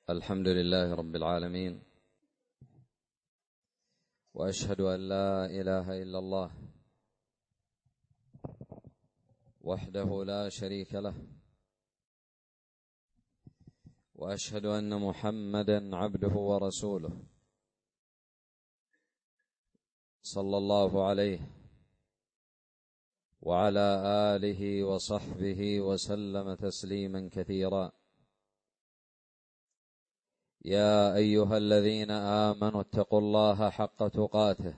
الحمد لله رب العالمين، وأشهد أن لا إله إلا الله وحده لا شريك له، وأشهد أن محمدا عبده ورسوله صلى الله عليه وعلى آله وصحبه وسلم تسليما كثيرا. يا أيها الذين آمنوا اتقوا الله حق تقاته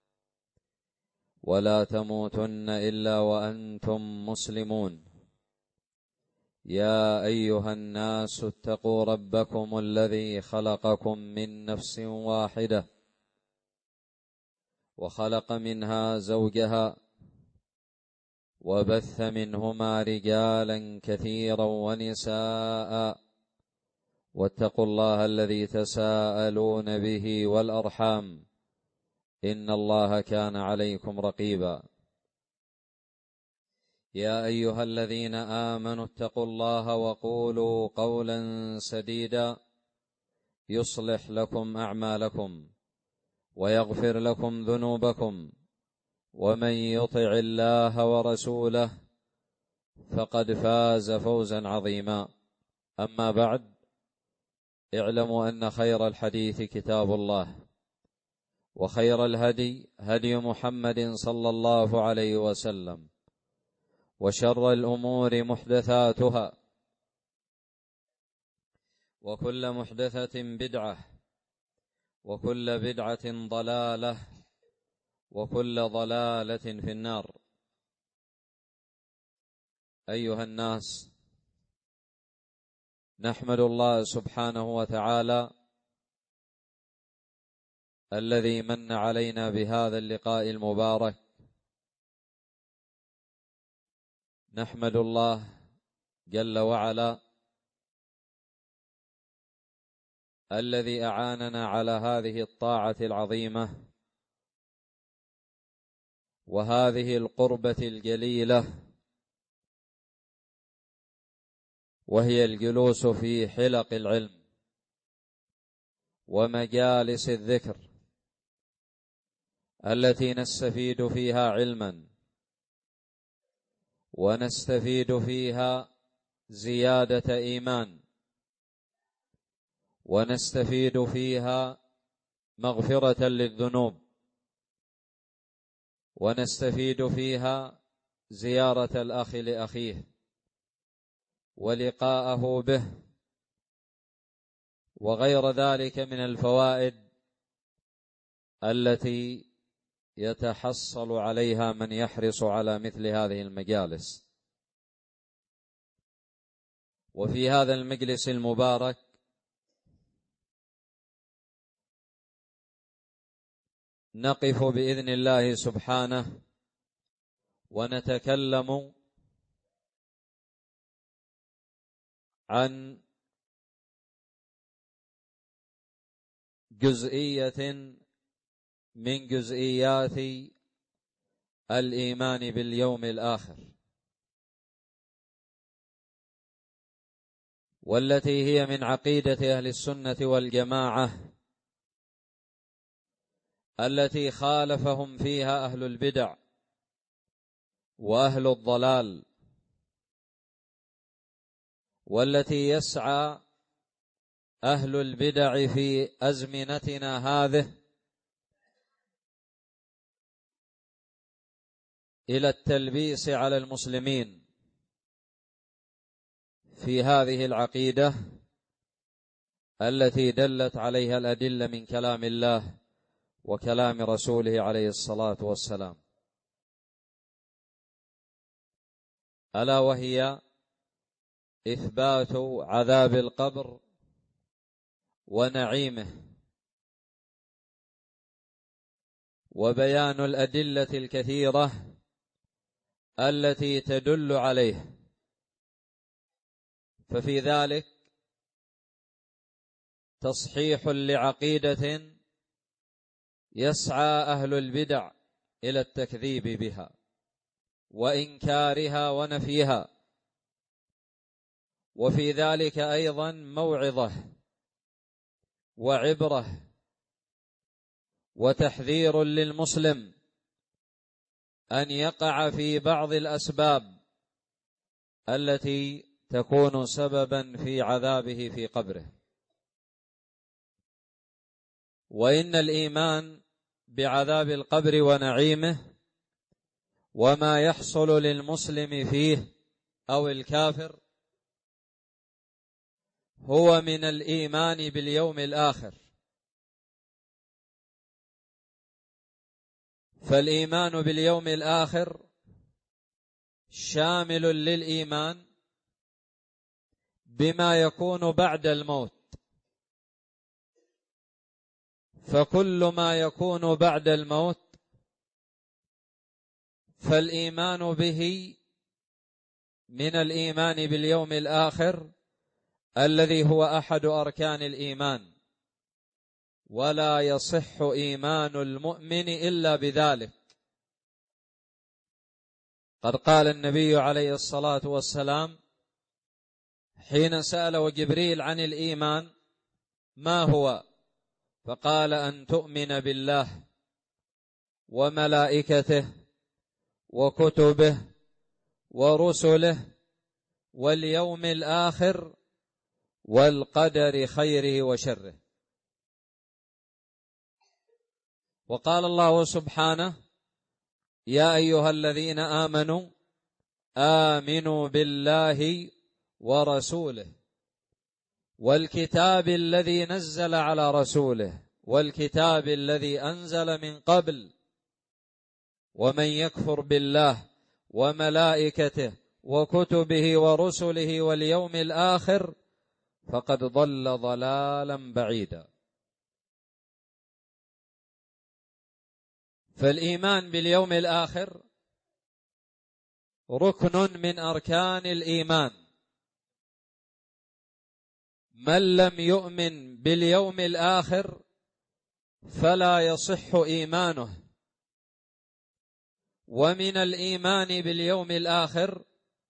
ولا تموتن إلا وأنتم مسلمون. يا أيها الناس اتقوا ربكم الذي خلقكم من نفس واحدة وخلق منها زوجها وبث منهما رجالا كثيرا ونساء، واتقوا الله الذي تساءلون به والأرحام إن الله كان عليكم رقيبا. يا أيها الذين آمنوا اتقوا الله وقولوا قولا سديدا يصلح لكم أعمالكم ويغفر لكم ذنوبكم، ومن يطع الله ورسوله فقد فاز فوزا عظيما. أما بعد، اعلموا أن خير الحديث كتاب الله، وخير الهدي هدي محمد صلى الله عليه وسلم، وشر الأمور محدثاتها، وكل محدثة بدعة، وكل بدعة ضلالة، وكل ضلالة في النار. أيها الناس، نحمد الله سبحانه وتعالى الذي من علينا بهذا اللقاء المبارك. نحمد الله جل وعلا الذي أعاننا على هذه الطاعة العظيمة وهذه القربة الجليلة، وهي الجلوس في حلق العلم ومجالس الذكر التي نستفيد فيها علما، ونستفيد فيها زيادة إيمان، ونستفيد فيها مغفرة للذنوب، ونستفيد فيها زيارة الأخ لأخيه ولقاءه به، وغير ذلك من الفوائد التي يتحصل عليها من يحرص على مثل هذه المجالس. وفي هذا المجلس المبارك نقف بإذن الله سبحانه ونتكلم عن جزئية من جزئيات الإيمان باليوم الآخر، والتي هي من عقيدة أهل السنة والجماعة، التي خالفهم فيها أهل البدع وأهل الضلال، والتي يسعى أهل البدع في أزمنتنا هذه إلى التلبيس على المسلمين في هذه العقيدة التي دلت عليها الأدلة من كلام الله وكلام رسوله عليه الصلاة والسلام، ألا وهي إثبات عذاب القبر ونعيمه، وبيان الأدلة الكثيرة التي تدل عليه. ففي ذلك تصحيح لعقيدة يسعى أهل البدع إلى التكذيب بها وإنكارها ونفيها، وفي ذلك أيضا موعظة وعبرة وتحذير للمسلم أن يقع في بعض الأسباب التي تكون سببا في عذابه في قبره. وإن الإيمان بعذاب القبر ونعيمه وما يحصل للمسلم فيه أو الكافر هو من الإيمان باليوم الآخر. فالإيمان باليوم الآخر شامل للإيمان بما يكون بعد الموت، فكل ما يكون بعد الموت فالإيمان به من الإيمان باليوم الآخر الذي هو أحد أركان الإيمان، ولا يصح إيمان المؤمن إلا بذلك. قد قال النبي عليه الصلاة والسلام حين سأله جبريل عن الإيمان ما هو؟ فقال أن تؤمن بالله وملائكته وكتبه ورسله واليوم الآخر والقدر خيره وشره. وقال الله سبحانه يا أيها الذين آمنوا آمنوا بالله ورسوله والكتاب الذي نزل على رسوله والكتاب الذي أنزل من قبل، ومن يكفر بالله وملائكته وكتبه ورسله واليوم الآخر فقد ضل ضلالا بعيدا. فالإيمان باليوم الآخر ركن من أركان الإيمان. من لم يؤمن باليوم الآخر فلا يصح إيمانه. ومن الإيمان باليوم الآخر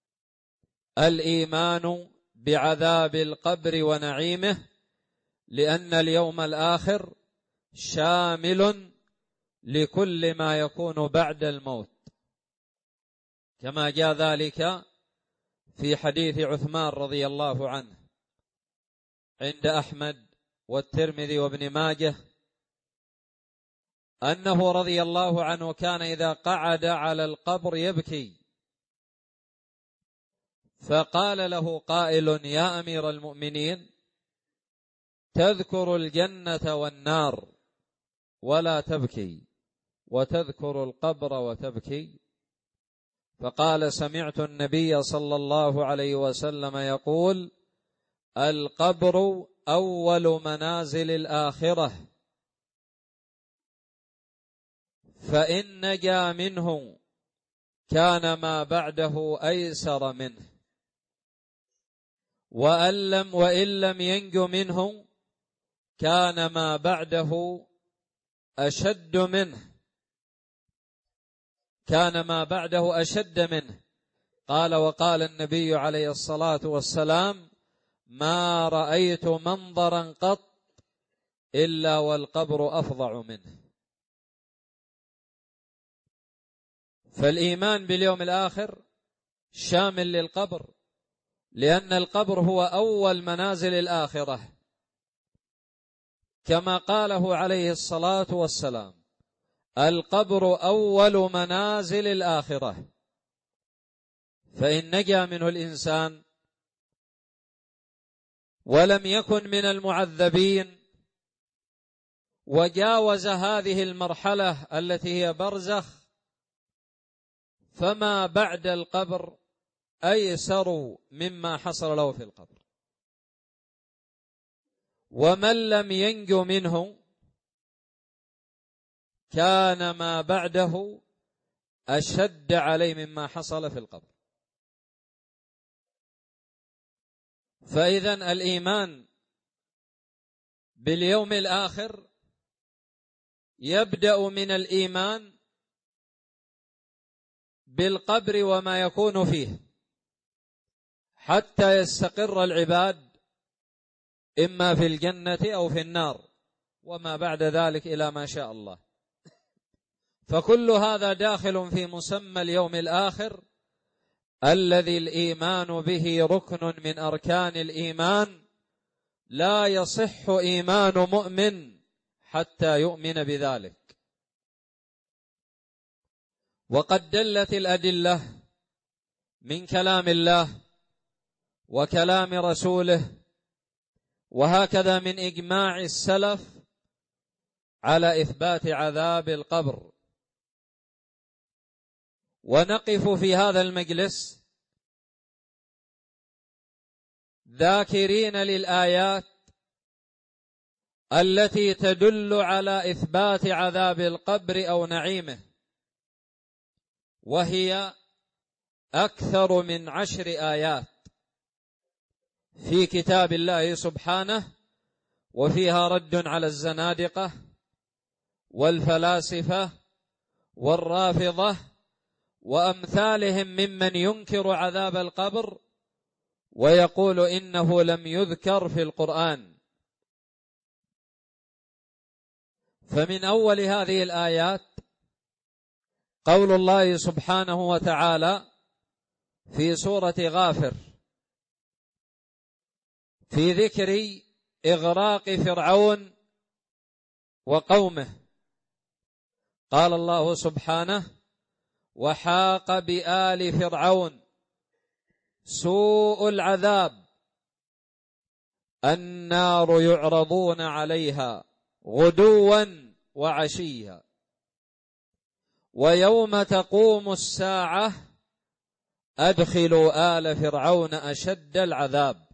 الإيمان بعذاب القبر ونعيمه، لأن اليوم الآخر شامل لكل ما يكون بعد الموت، كما جاء ذلك في حديث عثمان رضي الله عنه عند أحمد والترمذي وابن ماجه أنه رضي الله عنه كان إذا قعد على القبر يبكي، فقال له قائل يا أمير المؤمنين تذكر الجنة والنار ولا تبكي وتذكر القبر وتبكي؟ فقال سمعت النبي صلى الله عليه وسلم يقول القبر أول منازل الآخرة، فإن نجا منه كان ما بعده أيسر منه، وإن لم ينج منه كان ما بعده أشد منه، قال وقال النبي عليه الصلاة والسلام ما رأيت منظرا قط إلا والقبر أفظع منه. فالإيمان باليوم الآخر شامل للقبر، لأن القبر هو أول منازل الآخرة، كما قاله عليه الصلاة والسلام القبر أول منازل الآخرة. فإن نجا منه الإنسان ولم يكن من المعذبين وجاوز هذه المرحلة التي هي برزخ، فما بعد القبر أيسر مما حصل له في القبر. ومن لم ينج منه كان ما بعده أشد عليه مما حصل في القبر. فإذن الإيمان باليوم الآخر يبدأ من الإيمان بالقبر وما يكون فيه حتى يستقر العباد إما في الجنة أو في النار، وما بعد ذلك إلى ما شاء الله. فكل هذا داخل في مسمى اليوم الآخر الذي الإيمان به ركن من أركان الإيمان، لا يصح إيمان مؤمن حتى يؤمن بذلك. وقد دلت الأدلة من كلام الله وكلام رسوله وهكذا من إجماع السلف على إثبات عذاب القبر. ونقف في هذا المجلس ذاكرين للآيات التي تدل على إثبات عذاب القبر أو نعيمه، وهي أكثر من 10 آيات في كتاب الله سبحانه، وفيها رد على الزنادقة والفلاسفة والرافضة وأمثالهم ممن ينكر عذاب القبر ويقول إنه لم يذكر في القرآن. فمن أول هذه الآيات قول الله سبحانه وتعالى في سورة غافر في ذكر إغراق فرعون وقومه، قال الله سبحانه: وحاق بآل فرعون سوء العذاب النار يعرضون عليها غدوا وعشيا ويوم تقوم الساعة أدخلوا آل فرعون أشد العذاب.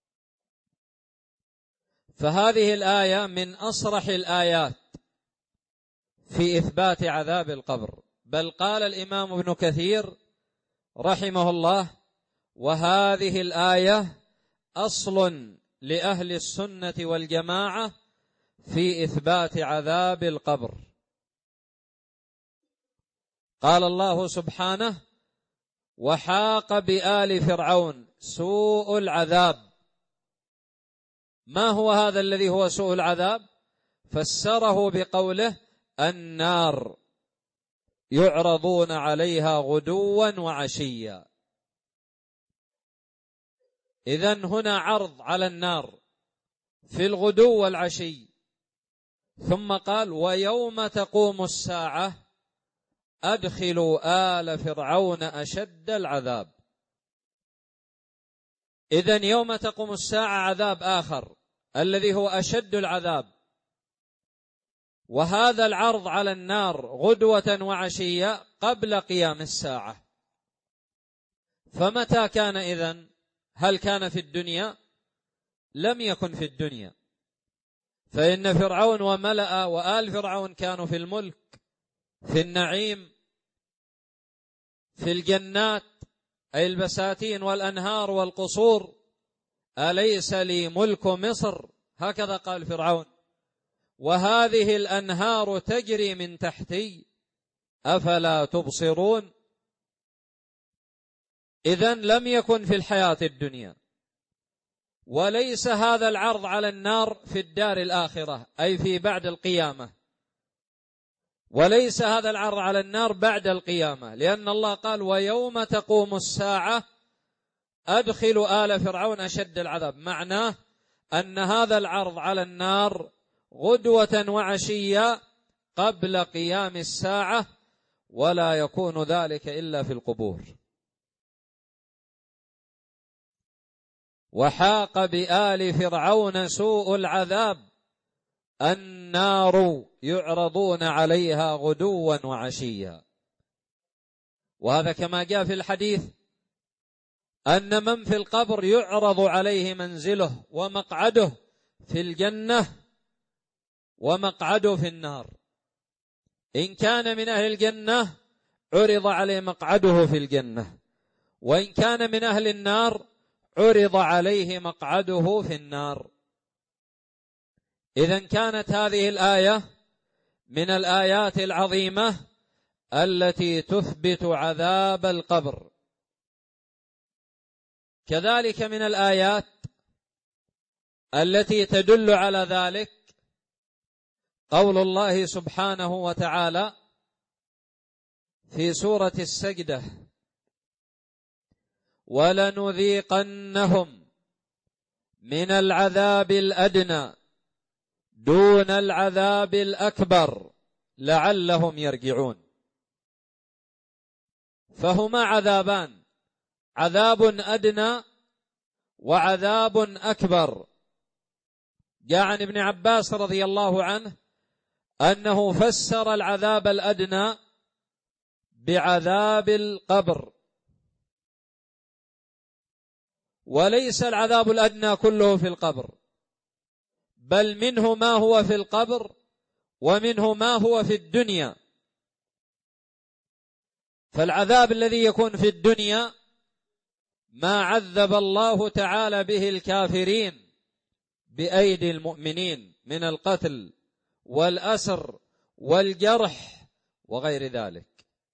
فهذه الآية من أصرح الآيات في إثبات عذاب القبر. بل قال الإمام ابن كثير رحمه الله: وهذه الآية أصل لأهل السنة والجماعة في إثبات عذاب القبر. قال الله سبحانه: وحاق بآل فرعون سوء العذاب. ما هو هذا الذي هو سوء العذاب؟ فسره بقوله: النار يعرضون عليها غدوا وعشيا. إذن هنا عرض على النار في الغدو والعشي، ثم قال: ويوم تقوم الساعة أدخلوا آل فرعون أشد العذاب. إذن يوم تقوم الساعة عذاب آخر الذي هو أشد العذاب، وهذا العرض على النار غدوة وعشية قبل قيام الساعة. فمتى كان إذن؟ هل كان في الدنيا؟ لم يكن في الدنيا، فإن فرعون وملأ وآل فرعون كانوا في الملك، في النعيم، في الجنات، أي البساتين والأنهار والقصور. أليس لي ملك مصر؟ هكذا قال فرعون: وهذه الأنهار تجري من تحتي أفلا تبصرون. إذن لم يكن في الحياة الدنيا. وليس هذا العرض على النار في الدار الآخرة، أي في بعد القيامة، وليس هذا العرض على النار بعد القيامة، لأن الله قال: ويوم تقوم الساعة أدخلوا آل فرعون أشد العذاب. معناه أن هذا العرض على النار غدوة وعشية قبل قيام الساعة، ولا يكون ذلك إلا في القبور. وحاق بآل فرعون سوء العذاب النار يعرضون عليها غدوا وعشيا. وهذا كما جاء في الحديث أن من في القبر يعرض عليه منزله ومقعده في الجنة ومقعده في النار. إن كان من أهل الجنة عرض عليه مقعده في الجنة، وإن كان من أهل النار عرض عليه مقعده في النار. إذن كانت هذه الآية من الآيات العظيمة التي تثبت عذاب القبر. كذلك من الآيات التي تدل على ذلك قول الله سبحانه وتعالى في سورة السجدة: ولنذيقنهم من العذاب الأدنى دون العذاب الأكبر لعلهم يرجعون. فهما عذابان: عذاب أدنى وعذاب أكبر. جاء عن ابن عباس رضي الله عنه أنه فسر العذاب الأدنى بعذاب القبر، وليس العذاب الأدنى كله في القبر، بل منه ما هو في القبر ومنه ما هو في الدنيا. فالعذاب الذي يكون في الدنيا ما عذب الله تعالى به الكافرين بأيدي المؤمنين من القتل والأسر والجرح وغير ذلك.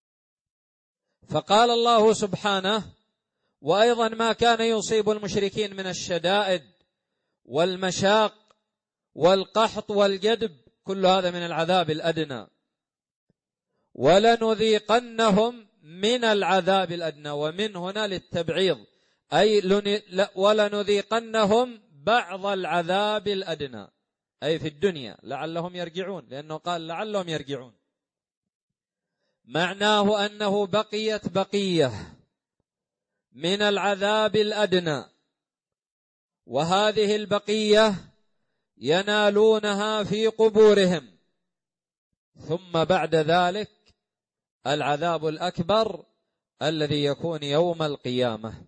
فقال الله سبحانه: وأيضا ما كان يصيب المشركين من الشدائد والمشاق والقحط والجدب، كل هذا من العذاب الأدنى. ولنذيقنهم من العذاب الأدنى، ومن هنا للتبعيض، أي ولنذيقنهم بعض العذاب الأدنى، أي في الدنيا لعلهم يرجعون، لأنه قال لعلهم يرجعون، معناه أنه بقيت بقية من العذاب الأدنى، وهذه البقية ينالونها في قبورهم، ثم بعد ذلك العذاب الأكبر الذي يكون يوم القيامة.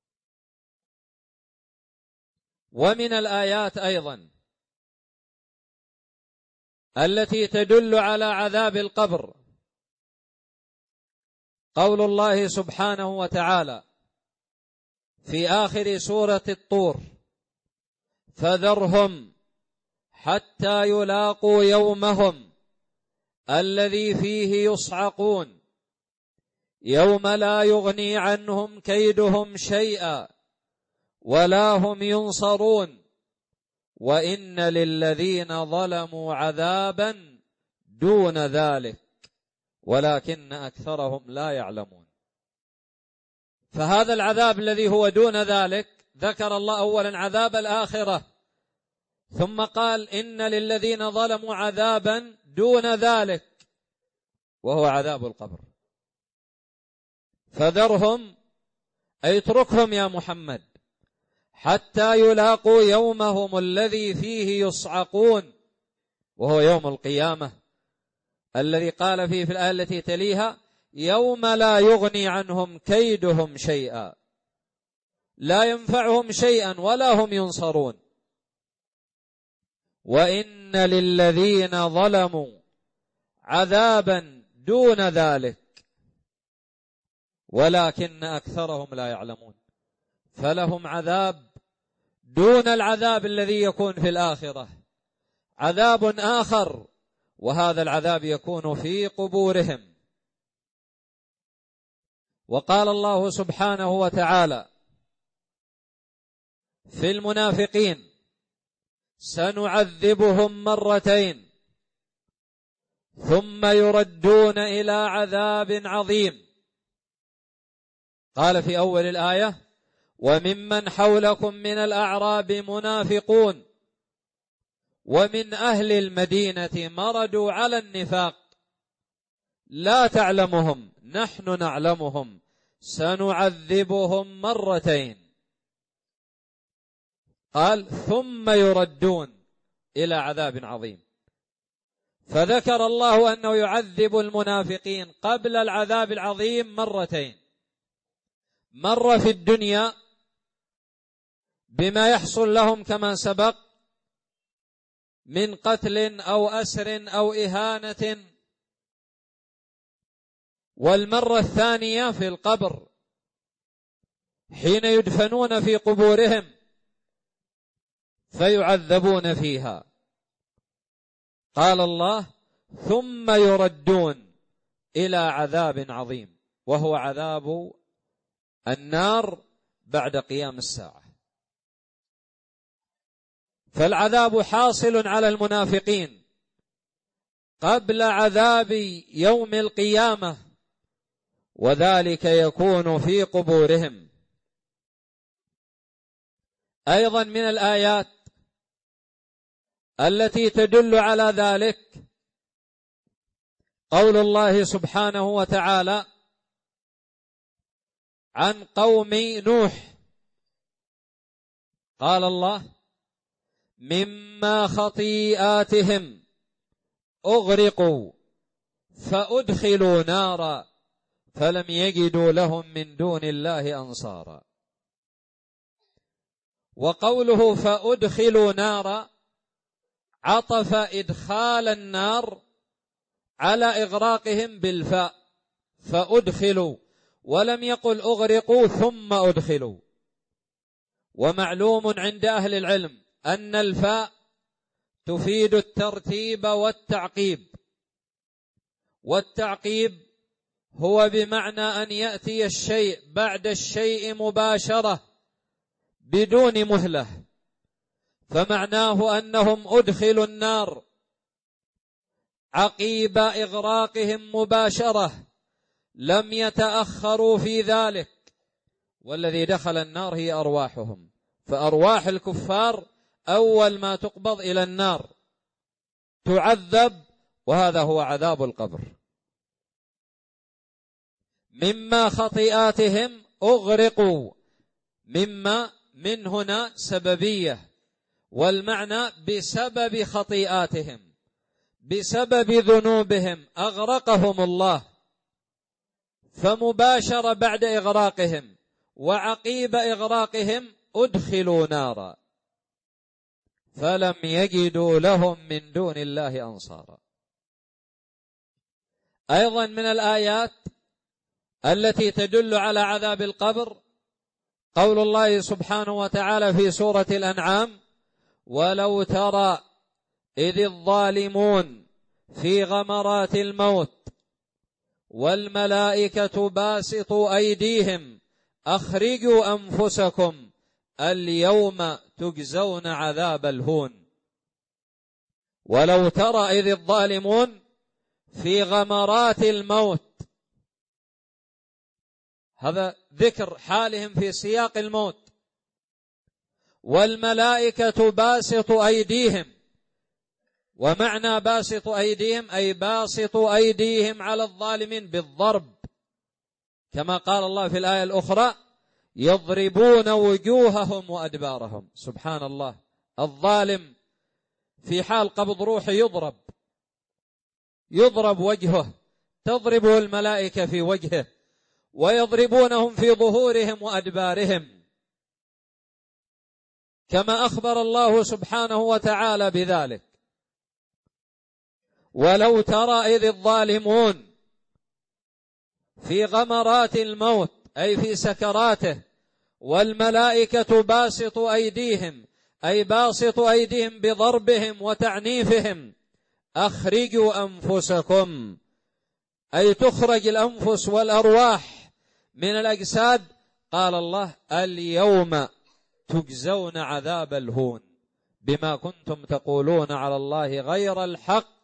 ومن الآيات أيضا التي تدل على عذاب القبر قول الله سبحانه وتعالى في آخر سورة الطور: فذرهم حتى يلاقوا يومهم الذي فيه يصعقون يوم لا يغني عنهم كيدهم شيئا ولا هم ينصرون وإن للذين ظلموا عذابا دون ذلك ولكن أكثرهم لا يعلمون. فهذا العذاب الذي هو دون ذلك ذكر الله أولا عذاب الآخرة، ثم قال إن للذين ظلموا عذابا دون ذلك وهو عذاب القبر. فذرهم أي اتركهم يا محمد حتى يلاقوا يومهم الذي فيه يصعقون، وهو يوم القيامة الذي قال فيه في الآية التي تليها: يوم لا يغني عنهم كيدهم شيئا، لا ينفعهم شيئا ولا هم ينصرون، وإن للذين ظلموا عذابا دون ذلك ولكن أكثرهم لا يعلمون. فلهم عذاب دون العذاب الذي يكون في الآخرة، عذاب آخر، وهذا العذاب يكون في قبورهم. وقال الله سبحانه وتعالى في المنافقين: سنعذبهم مرتين ثم يردون إلى عذاب عظيم. قال في أول الآية: وممن حولكم من الأعراب منافقون ومن أهل المدينة مردوا على النفاق لا تعلمهم نحن نعلمهم سنعذبهم مرتين. قال: ثم يردون إلى عذاب عظيم. فذكر الله أنه يعذب المنافقين قبل العذاب العظيم مرتين: مرة في الدنيا بما يحصل لهم كما سبق من قتل أو أسر أو إهانة، والمرة الثانية في القبر حين يدفنون في قبورهم فيعذبون فيها. قال الله: ثم يردون إلى عذاب عظيم، وهو عذاب النار بعد قيام الساعة. فالعذاب حاصل على المنافقين قبل عذاب يوم القيامة، وذلك يكون في قبورهم. أيضا من الآيات التي تدل على ذلك قول الله سبحانه وتعالى عن قوم نوح، قال الله: مما خطيئاتهم أغرقوا فأدخلوا نارا فلم يجدوا لهم من دون الله أنصارا. وقوله فأدخلوا نارا عطف إدخال النار على إغراقهم بالفاء، فأدخلوا، ولم يقل أغرقوا ثم أدخلوا. ومعلوم عند أهل العلم أن الفاء تفيد الترتيب والتعقيب، والتعقيب هو بمعنى أن يأتي الشيء بعد الشيء مباشرة بدون مهلة، فمعناه أنهم أدخلوا النار عقيب إغراقهم مباشرة، لم يتأخروا في ذلك. والذي دخل النار هي أرواحهم، فأرواح الكفار أول ما تقبض إلى النار تعذب، وهذا هو عذاب القبر. مما خطيئاتهم أغرقوا، مما من هنا سببية، والمعنى بسبب خطيئاتهم، بسبب ذنوبهم أغرقهم الله، فمباشر بعد إغراقهم وعقيب إغراقهم أدخلوا نارا فلم يجدوا لهم من دون الله أنصارا. أيضا من الآيات التي تدل على عذاب القبر قول الله سبحانه وتعالى في سورة الأنعام: ولو ترى إذ الظالمون في غمرات الموت والملائكة باسطوا أيديهم أخرجوا أنفسكم اليوم تجزون عذاب الهون. ولو ترى إذ الظالمون في غمرات الموت، هذا ذكر حالهم في سياق الموت، والملائكة باسطوا أيديهم، ومعنى باسطوا أيديهم أي باسطوا أيديهم على الظالمين بالضرب، كما قال الله في الآية الأخرى: يضربون وجوههم وأدبارهم. سبحان الله، الظالم في حال قبض روحه يضرب وجهه، تضربه الملائكة في وجهه، ويضربونهم في ظهورهم وأدبارهم، كما أخبر الله سبحانه وتعالى بذلك. ولو ترى إذ الظالمون في غمرات الموت أي في سكراته، والملائكة باسطوا أيديهم أي باسطوا أيديهم بضربهم وتعنيفهم أخرجوا أنفسكم، أي تخرج الأنفس والأرواح من الأجساد. قال الله: اليوم تجزون عذاب الهون بما كنتم تقولون على الله غير الحق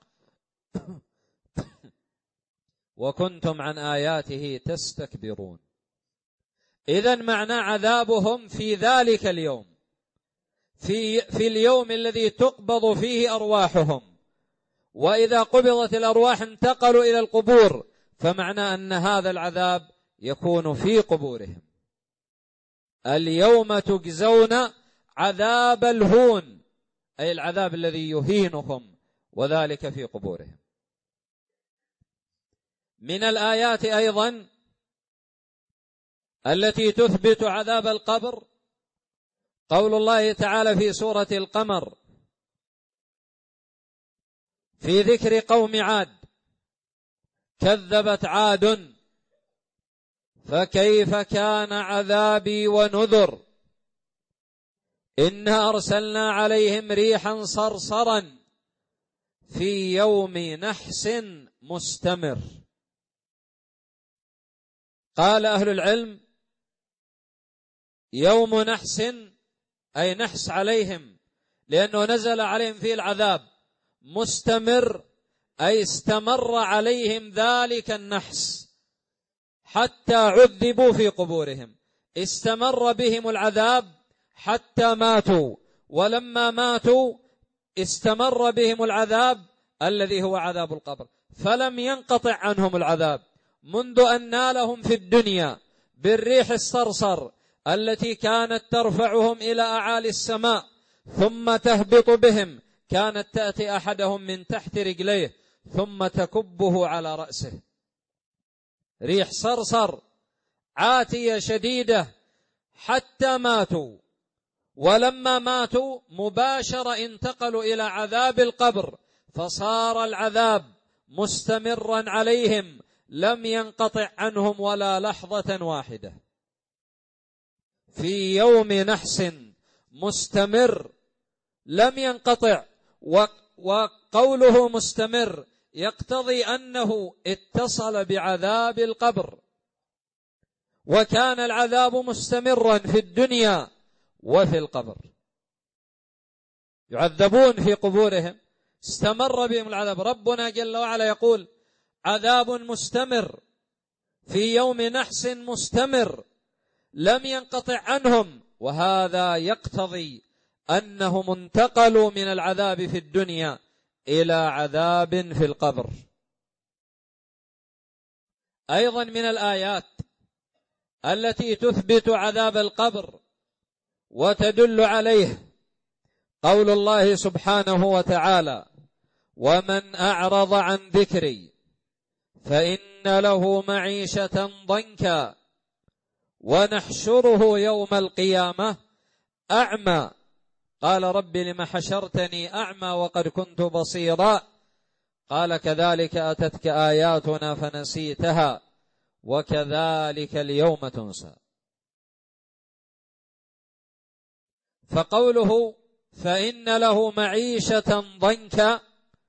وكنتم عن آياته تستكبرون. إذن معنى عذابهم في ذلك اليوم، في اليوم الذي تقبض فيه أرواحهم، وإذا قبضت الأرواح انتقلوا إلى القبور، فمعنى أن هذا العذاب يكون في قبورهم. اليوم تجزون عذاب الهون أي العذاب الذي يهينهم، وذلك في قبورهم. من الآيات أيضا التي تثبت عذاب القبر قول الله تعالى في سورة القمر في ذكر قوم عاد: كذبت عاد فكيف كان عذابي ونذر إنا أرسلنا عليهم ريحا صرصرا في يوم نحس مستمر. قال أهل العلم: يوم نحس أي نحس عليهم لأنه نزل عليهم فيه العذاب مستمر، أي استمر عليهم ذلك النحس حتى عذبوا في قبورهم، استمر بهم العذاب حتى ماتوا، ولما ماتوا استمر بهم العذاب الذي هو عذاب القبر، فلم ينقطع عنهم العذاب منذ أن نالهم في الدنيا بالريح الصرصر التي كانت ترفعهم إلى أعالي السماء ثم تهبط بهم، كانت تأتي أحدهم من تحت رجليه ثم تكبه على رأسه، ريح صرصر عاتية شديدة حتى ماتوا. ولما ماتوا مباشرة انتقلوا إلى عذاب القبر، فصار العذاب مستمرا عليهم لم ينقطع عنهم ولا لحظة واحدة، في يوم نحس مستمر لم ينقطع. وقوله مستمر يقتضي أنه اتصل بعذاب القبر، وكان العذاب مستمرا في الدنيا وفي القبر، يعذبون في قبورهم، استمر بهم العذاب. ربنا جل وعلا يقول عذاب مستمر في يوم نحس مستمر لم ينقطع عنهم، وهذا يقتضي أنهم انتقلوا من العذاب في الدنيا إلى عذاب في القبر. أيضا من الآيات التي تثبت عذاب القبر وتدل عليه قول الله سبحانه وتعالى ومن أعرض عن ذكري فإن له معيشة ضنكا ونحشره يوم القيامة أعمى قال رب لم حشرتني أعمى وقد كنت بصيرا قال كذلك أتتك آياتنا فنسيتها وكذلك اليوم تنسى. فقوله فإن له معيشة ضنكا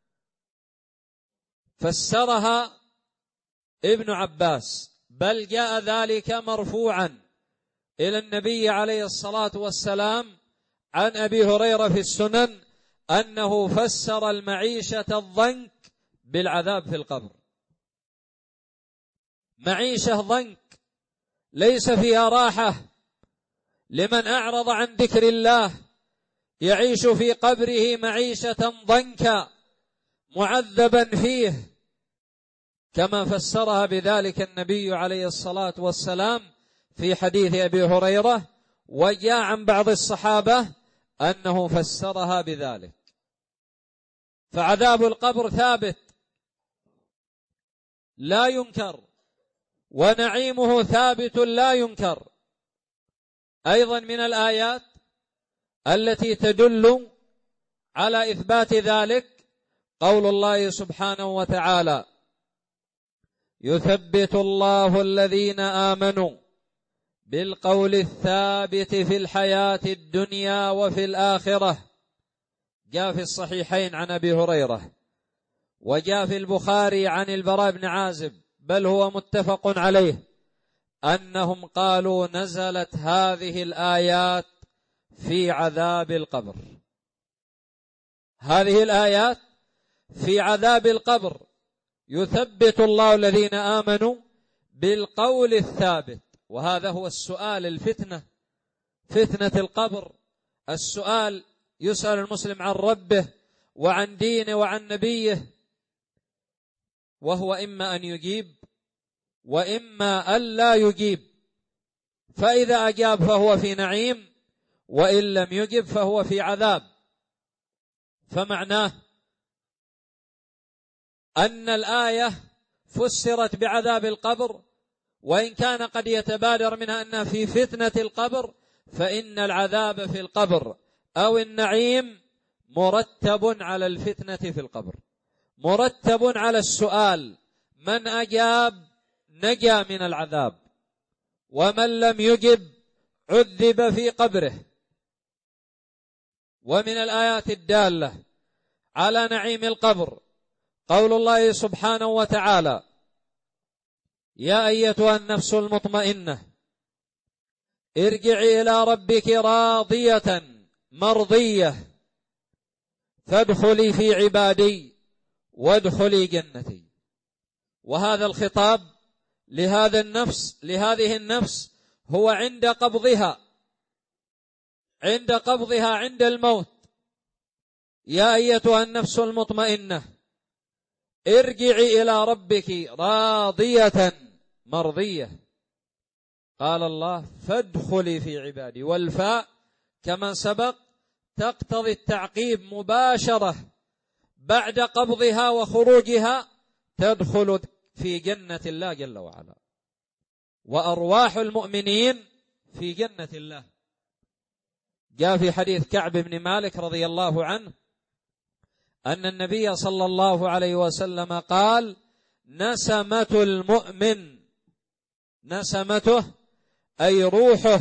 فسرها ابن عباس، بل جاء ذلك مرفوعا إلى النبي عليه الصلاة والسلام عن أبي هريرة في السنن أنه فسر المعيشة الضنك بالعذاب في القبر. معيشة ضنك ليس فيها راحة لمن أعرض عن ذكر الله، يعيش في قبره معيشة ضنكا معذبا فيه، كما فسرها بذلك النبي عليه الصلاة والسلام في حديث أبي هريرة، وجاء عن بعض الصحابة أنه فسرها بذلك. فعذاب القبر ثابت لا ينكر، ونعيمه ثابت لا ينكر. أيضا من الآيات التي تدل على إثبات ذلك قول الله سبحانه وتعالى يثبت الله الذين آمنوا بالقول الثابت في الحياة الدنيا وفي الآخرة، جاء في الصحيحين عن أبي هريرة، وجاء في البخاري عن البراء بن عازب، بل هو متفق عليه، أنهم قالوا نزلت هذه الآيات في عذاب القبر. هذه الآيات في عذاب القبر يثبت الله الذين آمنوا بالقول الثابت. وهذا هو السؤال، الفتنة، فتنة القبر، السؤال يسأل المسلم عن ربه وعن دينه وعن نبيه، وهو إما أن يجيب وإما أن لا يجيب، فإذا أجاب فهو في نعيم، وإن لم يجب فهو في عذاب. فمعناه أن الآية فسرت بعذاب القبر، وإن كان قد يتبادر منها أنها في فتنة القبر، فإن العذاب في القبر أو النعيم مرتب على الفتنة في القبر، مرتب على السؤال، من أجاب نجا من العذاب، ومن لم يجب عذب في قبره. ومن الآيات الدالة على نعيم القبر قول الله سبحانه وتعالى يا أيتها النفس المطمئنة ارجعي إلى ربك راضية مرضية فادخلي في عبادي وادخلي جنتي. وهذا الخطاب لهذه النفس هو عند قبضها عند الموت. يا أيتها النفس المطمئنة ارجعي إلى ربك راضية مرضية. قال الله فادخلي في عبادي، والفاء كما سبق تقتضي التعقيب مباشرة بعد قبضها وخروجها، تدخل في جنة الله جل وعلا. وأرواح المؤمنين في جنة الله. جاء في حديث كعب بن مالك رضي الله عنه أن النبي صلى الله عليه وسلم قال: نسمة المؤمن، نسمته أي روحه،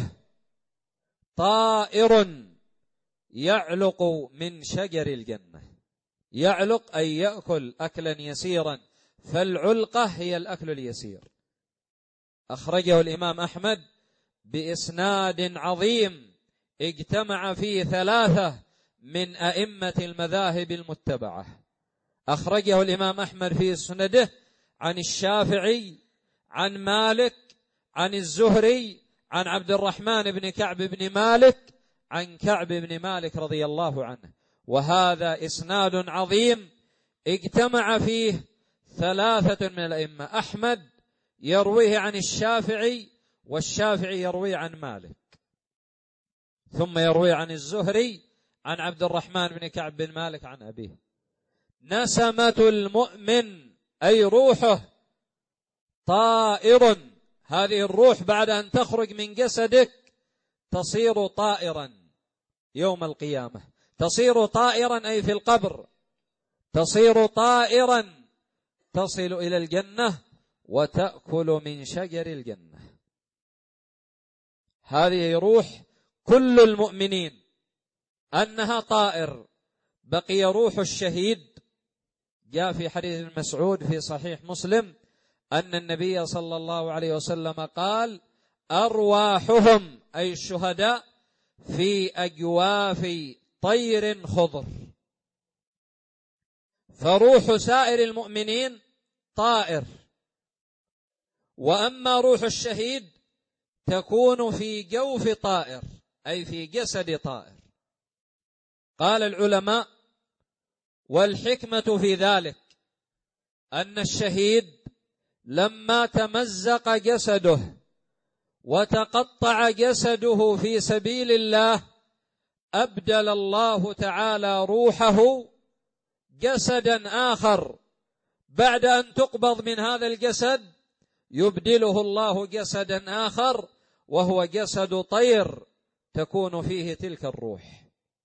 طائر يعلق من شجر الجنة. يعلق أي يأكل أكلا يسيرا، فالعلقة هي الأكل اليسير. أخرجه الإمام أحمد بإسناد عظيم اجتمع فيه 3 من أئمة المذاهب المتبعة. أخرجه الإمام أحمد في سنده عن الشافعي، عن مالك، عن الزهري، عن عبد الرحمن بن كعب بن مالك، عن كعب بن مالك رضي الله عنه. وهذا إسناد عظيم اجتمع فيه 3 من الأئمة. أحمد يرويه عن الشافعي، والشافعي يرويه عن مالك، ثم يروي عن الزهري عن عبد الرحمن بن كعب بن مالك عن أبيه. نسمة المؤمن أي روحه طائر. هذه الروح بعد أن تخرج من جسدك تصير طائرا يوم القيامة. تصير طائرا أي في القبر، تصير طائرا تصل إلى الجنة وتأكل من شجر الجنة. هذه روح كل المؤمنين أنها طائر. بقي روح الشهيد. جاء في حديث مسعود في صحيح مسلم أن النبي صلى الله عليه وسلم قال: أرواحهم أي الشهداء في أجواف طير خضر. فروح سائر المؤمنين طائر، وأما روح الشهيد تكون في جوف طائر أي في جسد طائر. قال العلماء: والحكمة في ذلك أن الشهيد لما تمزق جسده وتقطع جسده في سبيل الله أبدل الله تعالى روحه جسدا آخر. بعد أن تقبض من هذا الجسد يبدله الله جسدا آخر، وهو جسد طير تكون فيه تلك الروح.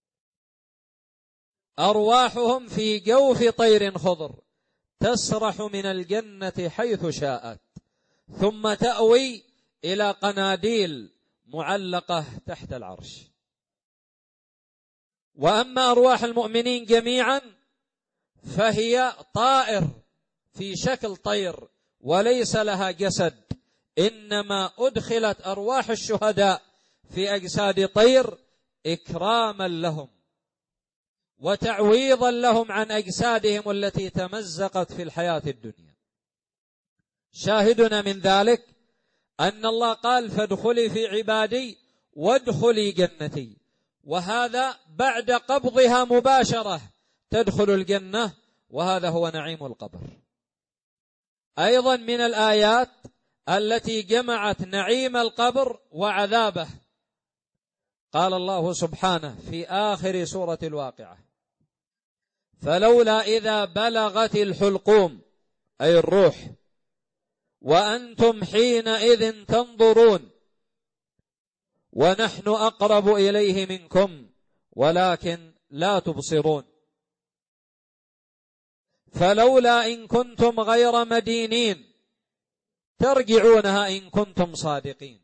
أرواحهم في جوف طير خضر تسرح من الجنة حيث شاءت، ثم تأوي إلى قناديل معلقة تحت العرش. وأما أرواح المؤمنين جميعا فهي طائر في شكل طير وليس لها جسد، إنما أدخلت أرواح الشهداء في أجساد طير إكراما لهم وتعويضا لهم عن أجسادهم التي تمزقت في الحياة الدنيا. شاهدنا من ذلك أن الله قال: فادخلي في عبادي وادخلي جنتي. وهذا بعد قبضها مباشرة تدخل الجنة، وهذا هو نعيم القبر. أيضا من الآيات التي جمعت نعيم القبر وعذابه قال الله سبحانه في آخر سورة الواقعة: فلولا إذا بلغت الحلقوم أي الروح وأنتم حينئذ تنظرون ونحن أقرب إليه منكم ولكن لا تبصرون. فلولا إن كنتم غير مدينين ترجعونها إن كنتم صادقين.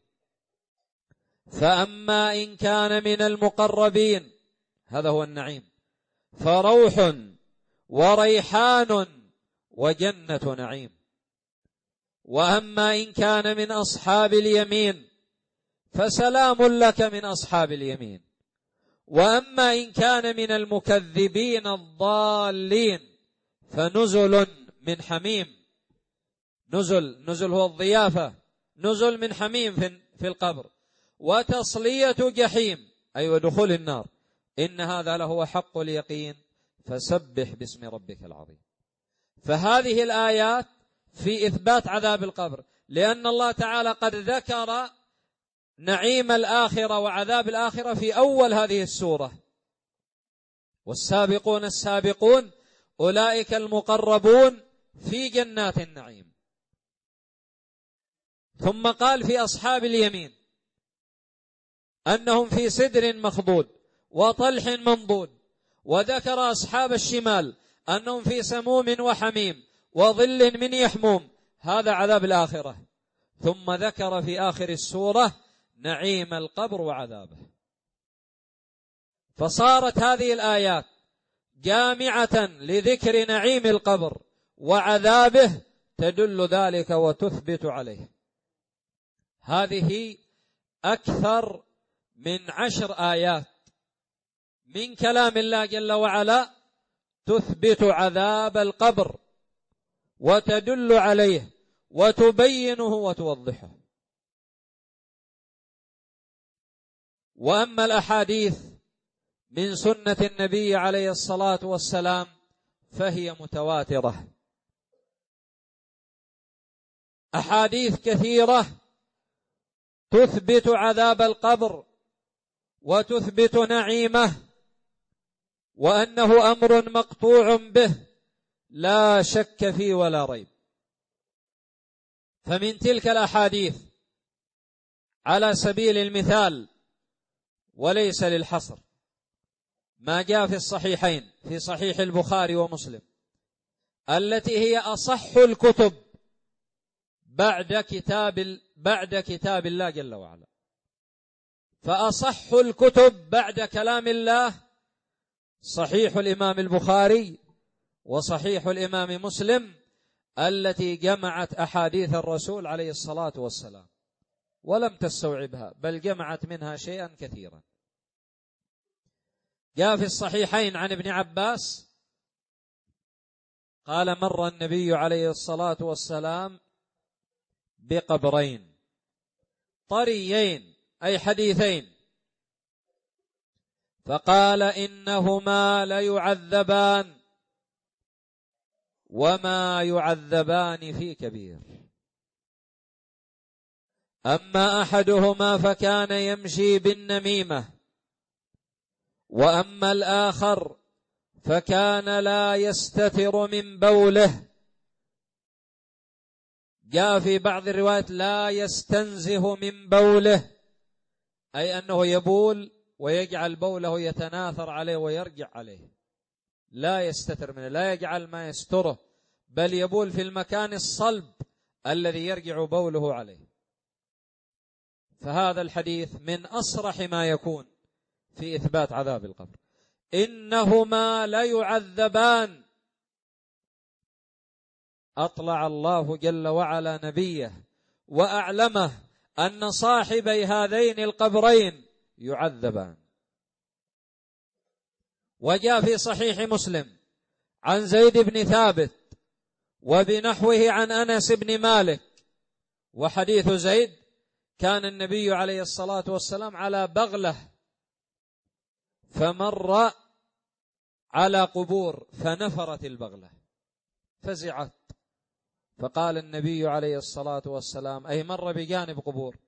فأما إن كان من المقربين، هذا هو النعيم، فروح وريحان وجنة نعيم. وأما إن كان من أصحاب اليمين فسلام لك من أصحاب اليمين. وأما إن كان من المكذبين الضالين فنزل من حميم. نزل هو الضيافة، نزل من حميم في القبر، وتصلية جحيم أي ودخول النار. إن هذا لهو حق اليقين فسبح باسم ربك العظيم. فهذه الآيات في إثبات عذاب القبر، لأن الله تعالى قد ذكر نعيم الآخرة وعذاب الآخرة في أول هذه السورة: والسابقون السابقون أولئك المقربون في جنات النعيم. ثم قال في أصحاب اليمين أنهم في سدر مخضود وطلح منضود، وذكر أصحاب الشمال أنهم في سموم وحميم وظل من يحموم. هذا عذاب الآخرة. ثم ذكر في آخر السورة نعيم القبر وعذابه. فصارت هذه الآيات جامعة لذكر نعيم القبر وعذابه تدل ذلك وتثبت عليه. هذه أكثر من 10 آيات من كلام الله جل وعلا تثبت عذاب القبر وتدل عليه وتبينه وتوضحه. وأما الأحاديث من سنة النبي عليه الصلاة والسلام فهي متواترة، أحاديث كثيرة تثبت عذاب القبر وتثبت نعيمه، وأنه أمر مقطوع به لا شك فيه ولا ريب. فمن تلك الأحاديث على سبيل المثال وليس للحصر ما جاء في الصحيحين، في صحيح البخاري ومسلم، التي هي أصح الكتب بعد كتاب الله جل وعلا. فأصح الكتب بعد كلام الله صحيح الإمام البخاري وصحيح الإمام مسلم، التي جمعت أحاديث الرسول عليه الصلاة والسلام ولم تستوعبها، بل جمعت منها شيئا كثيرا. جاء في الصحيحين عن ابن عباس قال: مر النبي عليه الصلاة والسلام بقبرين طريين أي حديثين، فقال: إنهما ليعذبان وما يعذبان في كبير. أما أحدهما فكان يمشي بالنميمة، وأما الآخر فكان لا يستتر من بوله. جاء في بعض الروايات لا يستنزه من بوله، أي أنه يبول ويجعل بوله يتناثر عليه ويرجع عليه، لا يستتر منه، لا يجعل ما يستره، بل يبول في المكان الصلب الذي يرجع بوله عليه. فهذا الحديث من أصرح ما يكون في إثبات عذاب القبر. إنهما ليعذبان. أطلع الله جل وعلا نبيه وأعلمه أن صاحبي هذين القبرين يعذبان. وجاء في صحيح مسلم عن زيد بن ثابت وبنحوه عن أنس بن مالك. وحديث زيد: كان النبي عليه الصلاة والسلام على بغلة فمر على قبور فنفرت البغلة فزعت، فقال النبي عليه الصلاة والسلام، أي مر بجانب قبور،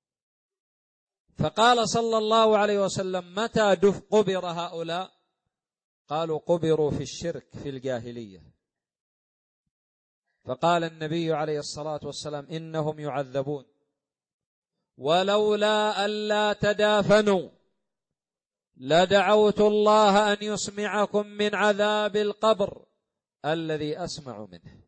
فقال صلى الله عليه وسلم: متى قبر هؤلاء؟ قالوا: قبروا في الشرك في الجاهلية. فقال النبي عليه الصلاة والسلام: إنهم يعذبون، ولولا ألا تدافنوا لدعوت الله أن يسمعكم من عذاب القبر الذي أسمع منه.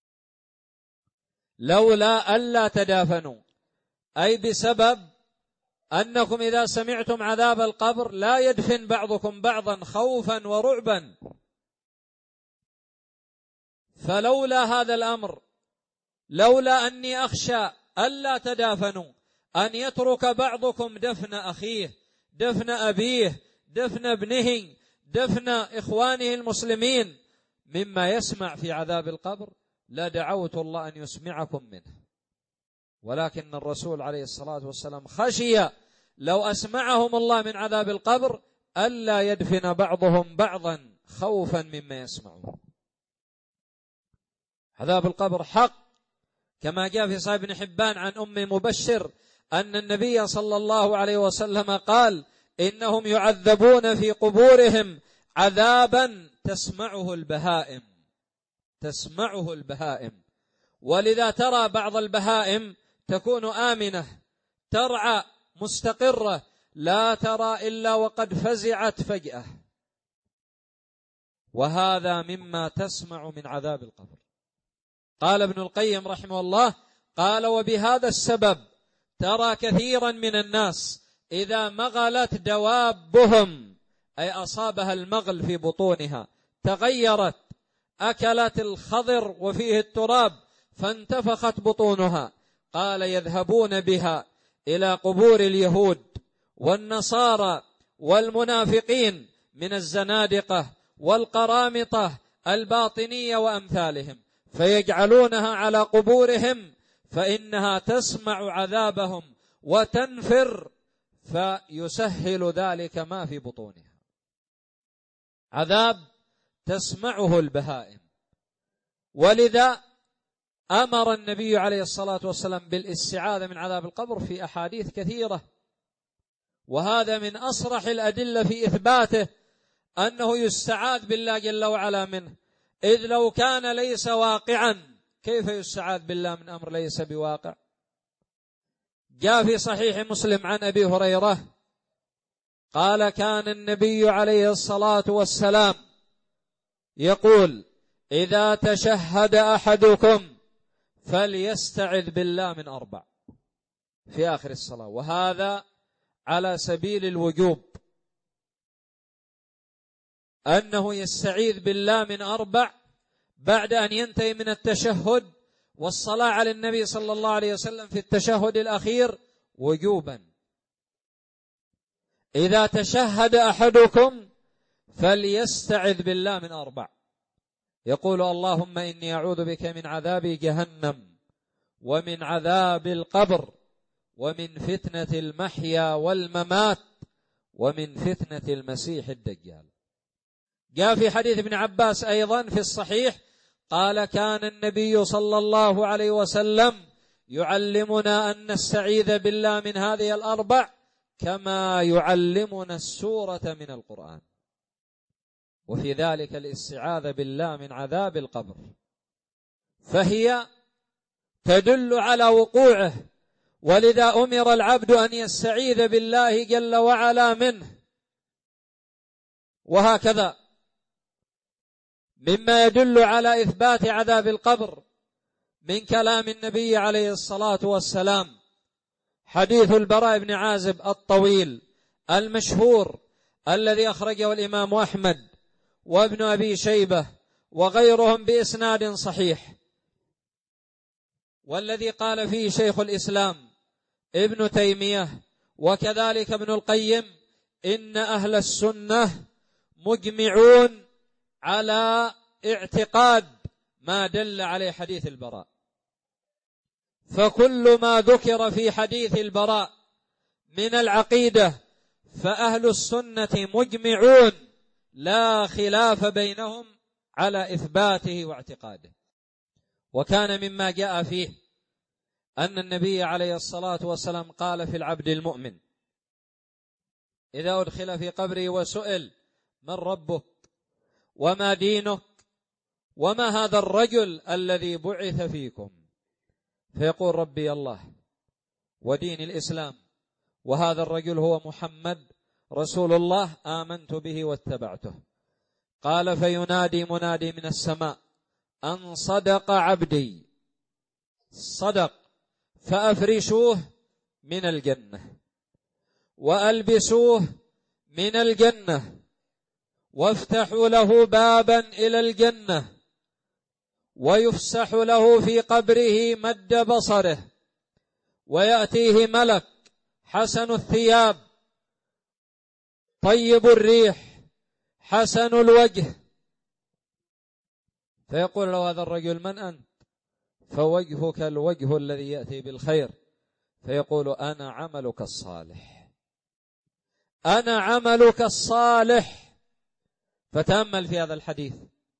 لولا ألا تدافنوا، أي بسبب أنكم إذا سمعتم عذاب القبر لا يدفن بعضكم بعضا خوفا ورعبا. فلولا هذا الأمر، لولا أني أخشى ألا تدافنوا، أن يترك بعضكم دفن أخيه، دفن أبيه، دفن ابنه، دفن إخوانه المسلمين، مما يسمع في عذاب القبر، لدعوت الله أن يسمعكم منه. ولكن الرسول عليه الصلاة والسلام خشي لو أسمعهم الله من عذاب القبر ألا يدفن بعضهم بعضا خوفا مما يسمعون. عذاب القبر حق، كما جاء في صحيح ابن حبان عن أم مبشر أن النبي صلى الله عليه وسلم قال: إنهم يعذبون في قبورهم عذابا تسمعه البهائم، تسمعه البهائم. ولذا ترى بعض البهائم تكون آمنة ترعى مستقرة، لا ترى إلا وقد فزعت فجأة، وهذا مما تسمع من عذاب القبر. قال ابن القيم رحمه الله: قال: وبهذا السبب ترى كثيرا من الناس إذا مغلت دوابهم، أي أصابها المغل في بطونها، تغيرت، أكلت الخضر وفيه التراب فانتفخت بطونها، قال: يذهبون بها إلى قبور اليهود والنصارى والمنافقين من الزنادقة والقرامطة الباطنية وأمثالهم، فيجعلونها على قبورهم، فإنها تسمع عذابهم وتنفر، فيسهل ذلك ما في بطونها. عذاب تسمعه البهائم. ولذا أمر النبي عليه الصلاة والسلام بالاستعاذة من عذاب القبر في أحاديث كثيرة، وهذا من أصرح الأدلة في إثباته أنه يستعاذ بالله جل وعلا منه، إذ لو كان ليس واقعا كيف يستعاذ بالله من أمر ليس بواقع؟ جاء في صحيح مسلم عن أبي هريرة قال: كان النبي عليه الصلاة والسلام يقول: إذا تشهد أحدكم فليستعذ بالله من 4 في آخر الصلاة، وهذا على سبيل الوجوب، أنه يستعيذ بالله من 4 بعد أن ينتهي من التشهد، والصلاة على النبي صلى الله عليه وسلم في التشهد الأخير وجوبا. إذا تشهد أحدكم فليستعذ بالله من 4، يقول: اللهم إني أعوذ بك من عذاب جهنم ومن عذاب القبر ومن فتنة المحيا والممات ومن فتنة المسيح الدجال. جاء في حديث ابن عباس أيضا في الصحيح قال: كان النبي صلى الله عليه وسلم يعلمنا أن نستعيذ بالله من هذه 4 كما يعلمنا السورة من القرآن، وفي ذلك الاستعاذة بالله من عذاب القبر، فهي تدل على وقوعه، ولذا أمر العبد أن يستعيذ بالله جل وعلا منه. وهكذا مما يدل على إثبات عذاب القبر من كلام النبي عليه الصلاة والسلام حديث البراء بن عازب الطويل المشهور الذي أخرجه الإمام أحمد وابن أبي شيبة وغيرهم بإسناد صحيح، والذي قال فيه شيخ الإسلام ابن تيمية وكذلك ابن القيم: إن أهل السنة مجمعون على اعتقاد ما دل عليه حديث البراء، فكل ما ذكر في حديث البراء من العقيدة فأهل السنة مجمعون لا خلاف بينهم على إثباته واعتقاده. وكان مما جاء فيه أن النبي عليه الصلاة والسلام قال في العبد المؤمن إذا أدخل في قبره وسئل: من ربك وما دينك وما هذا الرجل الذي بعث فيكم؟ فيقول: ربي الله ودين الإسلام، وهذا الرجل هو محمد رسول الله، آمنت به واتبعته. قال: فينادي منادي من السماء أن صدق عبدي، صدق، فأفرشوه من الجنة وألبسوه من الجنة وافتحوا له بابا إلى الجنة ويفسح له في قبره مد بصره، ويأتيه ملك حسن الثياب طيب الريح حسن الوجه. فيقول له هذا الرجل: من أنت؟ فوجهك الوجه الذي يأتي بالخير. فيقول: أنا عملك الصالح، أنا عملك الصالح. فتأمل في هذا الحديث.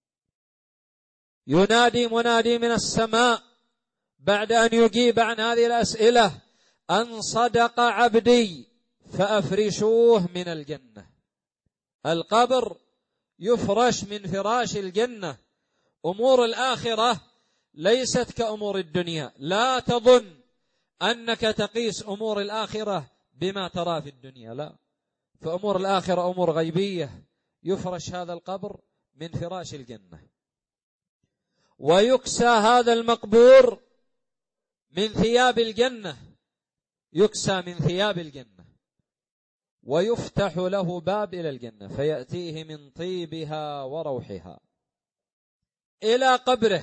ينادي منادي من السماء بعد أن يجيب عن هذه الأسئلة: أن صدق عبدي فأفرشوه من الجنة. القبر يفرش من فراش الجنة. أمور الآخرة ليست كأمور الدنيا. لا تظن أنك تقيس أمور الآخرة بما ترى في الدنيا، لا. فأمور الآخرة أمور غيبية. يفرش هذا القبر من فراش الجنة، ويكسى هذا المقبور من ثياب الجنة، يكسى من ثياب الجنة، ويفتح له باب إلى الجنة فيأتيه من طيبها وروحها إلى قبره،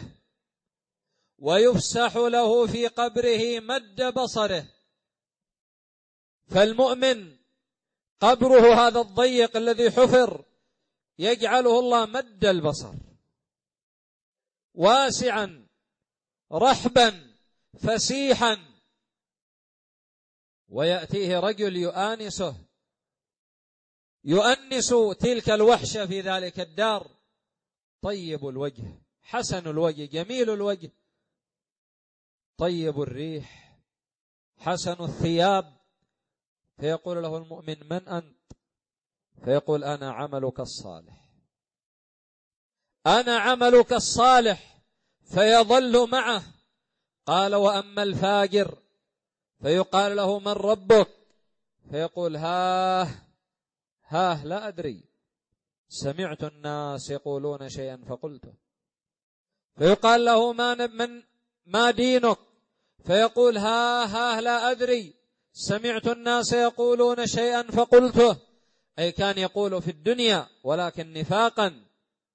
ويفسح له في قبره مد بصره. فالمؤمن قبره هذا الضيق الذي حفر يجعله الله مد البصر، واسعا رحبا فسيحا. ويأتيه رجل يؤنس تلك الوحشة في ذلك الدار. طيب الوجه حسن الوجه جميل الوجه، طيب الريح حسن الثياب. فيقول له المؤمن: من أنت؟ فيقول: أنا عملك الصالح، أنا عملك الصالح. فيظل معه. قال: وأما الفاجر؟ فيقال له: من ربك؟ فيقول: ها لا أدري، سمعت الناس يقولون شيئا فقلته. فيقال له: ما دينك؟ فيقول: ها لا أدري، سمعت الناس يقولون شيئا فقلته. أي كان يقول في الدنيا ولكن نفاقا.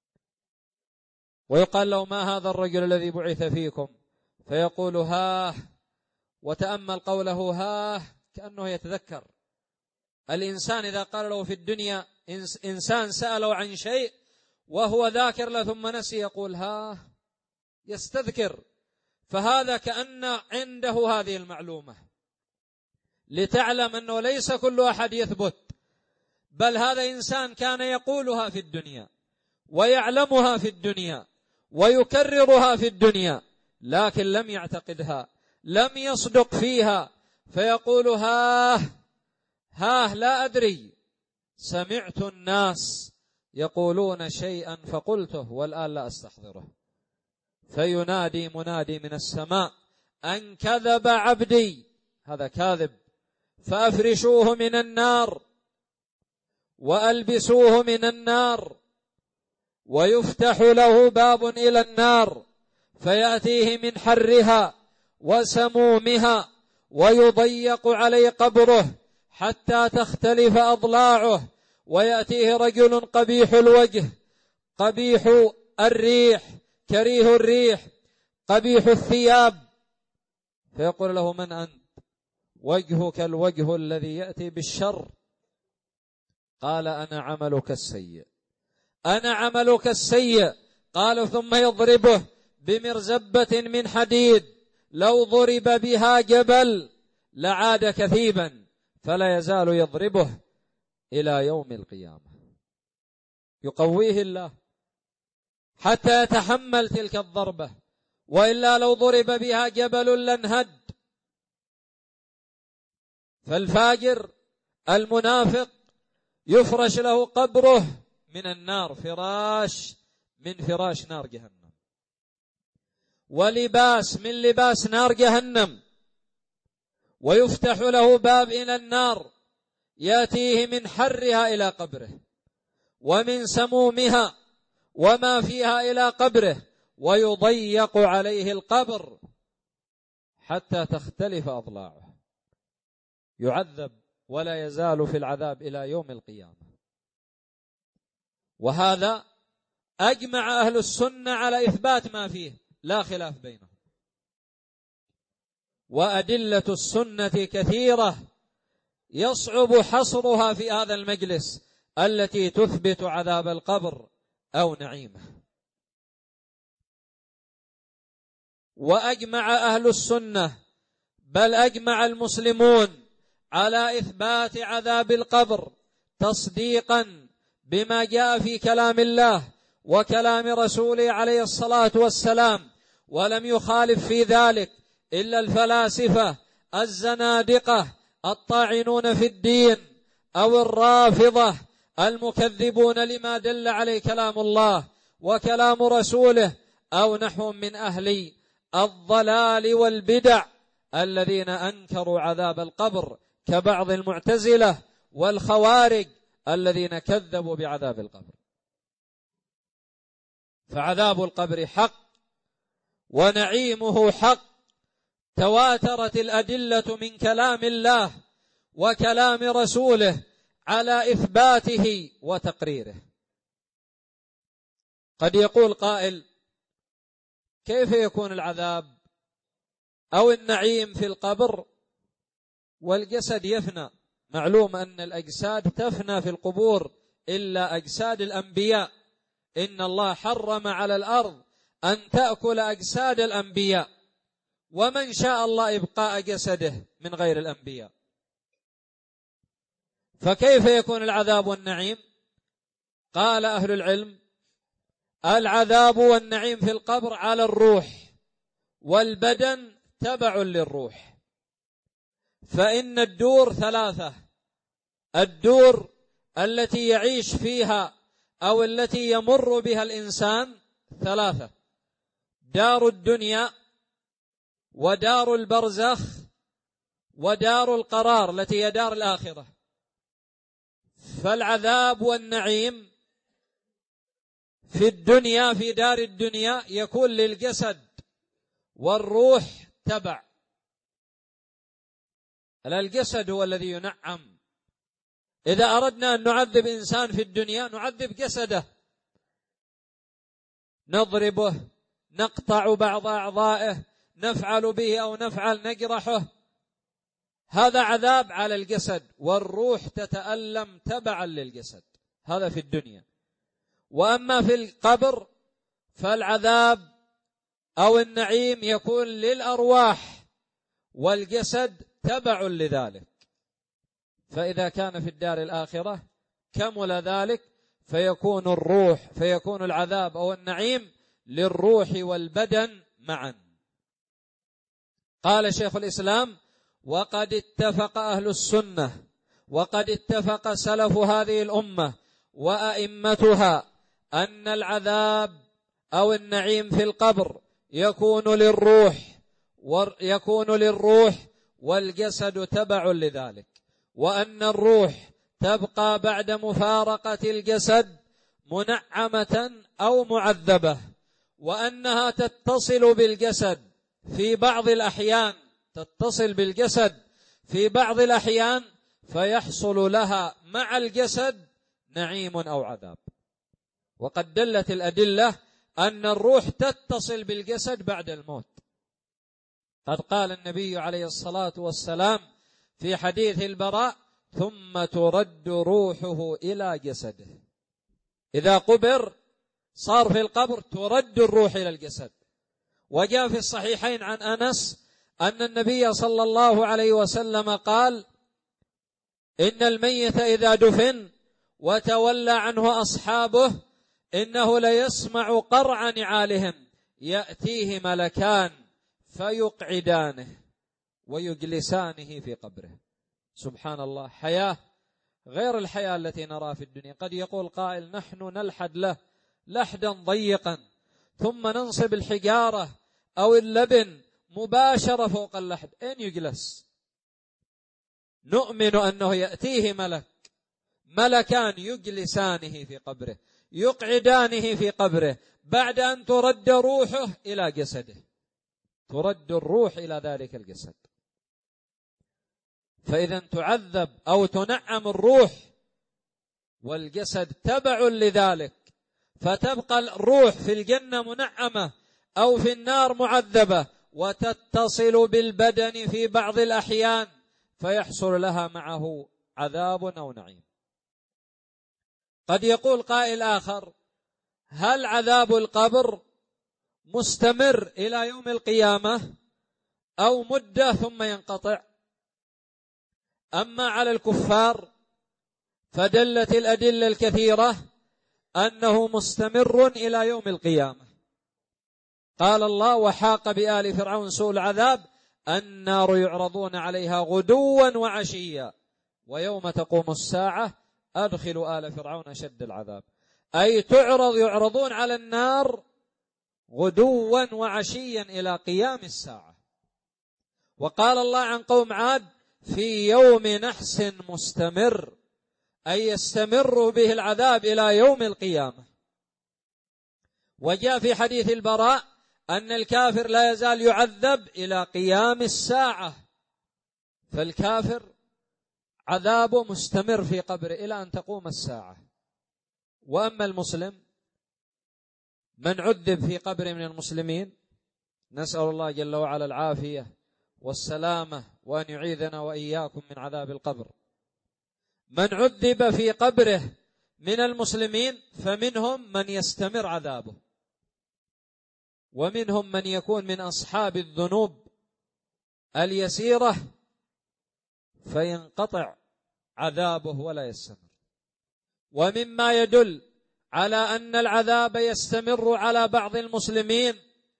ويقال له: ما هذا الرجل الذي بعث فيكم؟ فيقول: وتأمل قوله كأنه يتذكر. الإنسان إذا قال له في الدنيا إنسان سأله عن شيء وهو ذاكر له ثم نسي، يقول يستذكر. فهذا كأن عنده هذه المعلومة، لتعلم أنه ليس كل أحد يثبت، بل هذا إنسان كان يقولها في الدنيا ويعلمها في الدنيا ويكررها في الدنيا، لكن لم يعتقدها، لم يصدق فيها. فيقول: لا أدري، سمعت الناس يقولون شيئا فقلته والآن لا أستحضره. فينادي منادي من السماء: أن كذب عبدي، هذا كاذب، فأفرشوه من النار وألبسوه من النار، ويفتح له باب إلى النار فيأتيه من حرها وسمومها، ويضيق عليه قبره حتى تختلف أضلاعه. ويأتيه رجل قبيح الوجه، قبيح الريح، كريه الريح، قبيح الثياب. فيقول له: من أنت؟ وجهك الوجه الذي يأتي بالشر. قال: أنا عملك السيء، أنا عملك السيء. قال: ثم يضربه بمرزبة من حديد، لو ضرب بها جبل لعاد كثيبا، فلا يزال يضربه إلى يوم القيامة. يقويه الله حتى يتحمل تلك الضربة، وإلا لو ضرب بها جبل لانهد. فالفاجر المنافق يفرش له قبره من النار، فراش من فراش نار جهنم، ولباس من لباس نار جهنم، ويفتح له باب إلى النار يأتيه من حرها إلى قبره، ومن سمومها وما فيها إلى قبره، ويضيق عليه القبر حتى تختلف أضلاعه. يعذب ولا يزال في العذاب إلى يوم القيامة. وهذا أجمع أهل السنة على إثبات ما فيه، لا خلاف بينهم. وأدلة السنة كثيرة يصعب حصرها في هذا المجلس، التي تثبت عذاب القبر أو نعيمه. وأجمع أهل السنة بل أجمع المسلمون على إثبات عذاب القبر تصديقا بما جاء في كلام الله وكلام رسوله عليه الصلاة والسلام، ولم يخالف في ذلك إلا الفلاسفة الزنادقة الطاعنون في الدين أو الرافضة المكذبون لما دل عليه كلام الله وكلام رسوله، أو نحو من أهل الضلال والبدع الذين أنكروا عذاب القبر كبعض المعتزلة والخوارج الذين كذبوا بعذاب القبر. فعذاب القبر حق ونعيمه حق، تواترت الأدلة من كلام الله وكلام رسوله على إثباته وتقريره. قد يقول قائل: كيف يكون العذاب أو النعيم في القبر والجسد يفنى؟ معلوم أن الأجساد تفنى في القبور إلا أجساد الأنبياء، إن الله حرم على الأرض أن تأكل أجساد الأنبياء، ومن شاء الله إبقاء جسده من غير الأنبياء، فكيف يكون العذاب والنعيم؟ قال أهل العلم: العذاب والنعيم في القبر على الروح، والبدن تبع للروح، فإن الدور ثلاثة: الدور التي يعيش فيها أو التي يمر بها الإنسان ثلاثة: دار الدنيا، ودار البرزخ، ودار القرار التي هي دار الآخرة. فالعذاب والنعيم في الدنيا في دار الدنيا يكون للجسد والروح تبع. الجسد هو الذي ينعم. إذا أردنا أن نعذب إنسان في الدنيا نعذب جسده، نضربه، نقطع بعض أعضائه، نفعل به أو نفعل نجرحه، هذا عذاب على الجسد، والروح تتألم تبعا للجسد، هذا في الدنيا. وأما في القبر فالعذاب أو النعيم يكون للأرواح، والجسد تبع لذلك. فإذا كان في الدار الآخرة كمل ذلك، فيكون العذاب أو النعيم للروح والبدن معا. قال شيخ الإسلام: وقد اتفق أهل السنة وقد اتفق سلف هذه الأمة وأئمتها أن العذاب أو النعيم في القبر يكون للروح والجسد تبع لذلك، وأن الروح تبقى بعد مفارقة الجسد منعمة أو معذبة، وأنها تتصل بالجسد في بعض الأحيان فيحصل لها مع الجسد نعيم أو عذاب. وقد دلت الأدلة أن الروح تتصل بالجسد بعد الموت. قد قال النبي عليه الصلاة والسلام في حديث البراء: ثم ترد روحه إلى جسده. إذا قبر صار في القبر ترد الروح إلى الجسد. وجاء في الصحيحين عن أنس أن النبي صلى الله عليه وسلم قال: إن الميت إذا دفن وتولى عنه أصحابه إنه ليسمع قرع نعالهم يأتيه ملكان فيقعدانه ويجلسانه في قبره. سبحان الله، حياة غير الحياة التي نراها في الدنيا. قد يقول قائل: نحن نلحد له لحدا ضيقا ثم ننصب الحجارة أو اللبن مباشرة فوق اللحد، أين يجلس؟ نؤمن أنه يأتيه ملكان يجلسانه في قبره، يقعدانه في قبره بعد أن ترد روحه إلى جسده، ترد الروح إلى ذلك الجسد. فإذا تعذب أو تنعم الروح والجسد تبع لذلك، فتبقى الروح في الجنة منعمة أو في النار معذبة، وتتصل بالبدن في بعض الأحيان فيحصل لها معه عذاب أو نعيم. قد يقول قائل آخر: هل عذاب القبر مستمر إلى يوم القيامة أو مدة ثم ينقطع؟ أما على الكفار فدلت الأدلة الكثيرة أنه مستمر إلى يوم القيامة. قال الله: وحاق بآل فرعون سوء العذاب النار يعرضون عليها غدوا وعشيا ويوم تقوم الساعة أدخلوا آل فرعون أشد العذاب. أي يعرضون على النار غدوا وعشيا إلى قيام الساعة. وقال الله عن قوم عاد: في يوم نحس مستمر، أي يستمر به العذاب إلى يوم القيامة. وجاء في حديث البراء أن الكافر لا يزال يعذب إلى قيام الساعة، فالكافر عذابه مستمر في قبره إلى أن تقوم الساعة. وأما المسلم من عذب في قبره من المسلمين، نسأل الله جل وعلا العافية والسلامة وأن يعيذنا وإياكم من عذاب القبر. من عذب في قبره من المسلمين فمنهم من يستمر عذابه، ومنهم من يكون من أصحاب الذنوب اليسيرة فينقطع عذابه ولا يستمر. ومما يدل على أن العذاب يستمر على بعض المسلمين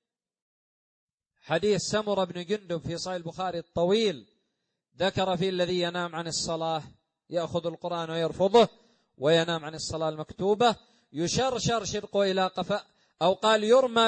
حديث سمرة بن جندب في صحيح البخاري الطويل، ذكر فيه الذي ينام عن الصلاة يأخذ القرآن ويرفضه وينام عن الصلاة المكتوبة يشرشر شرقه إلى قفاء، أو قال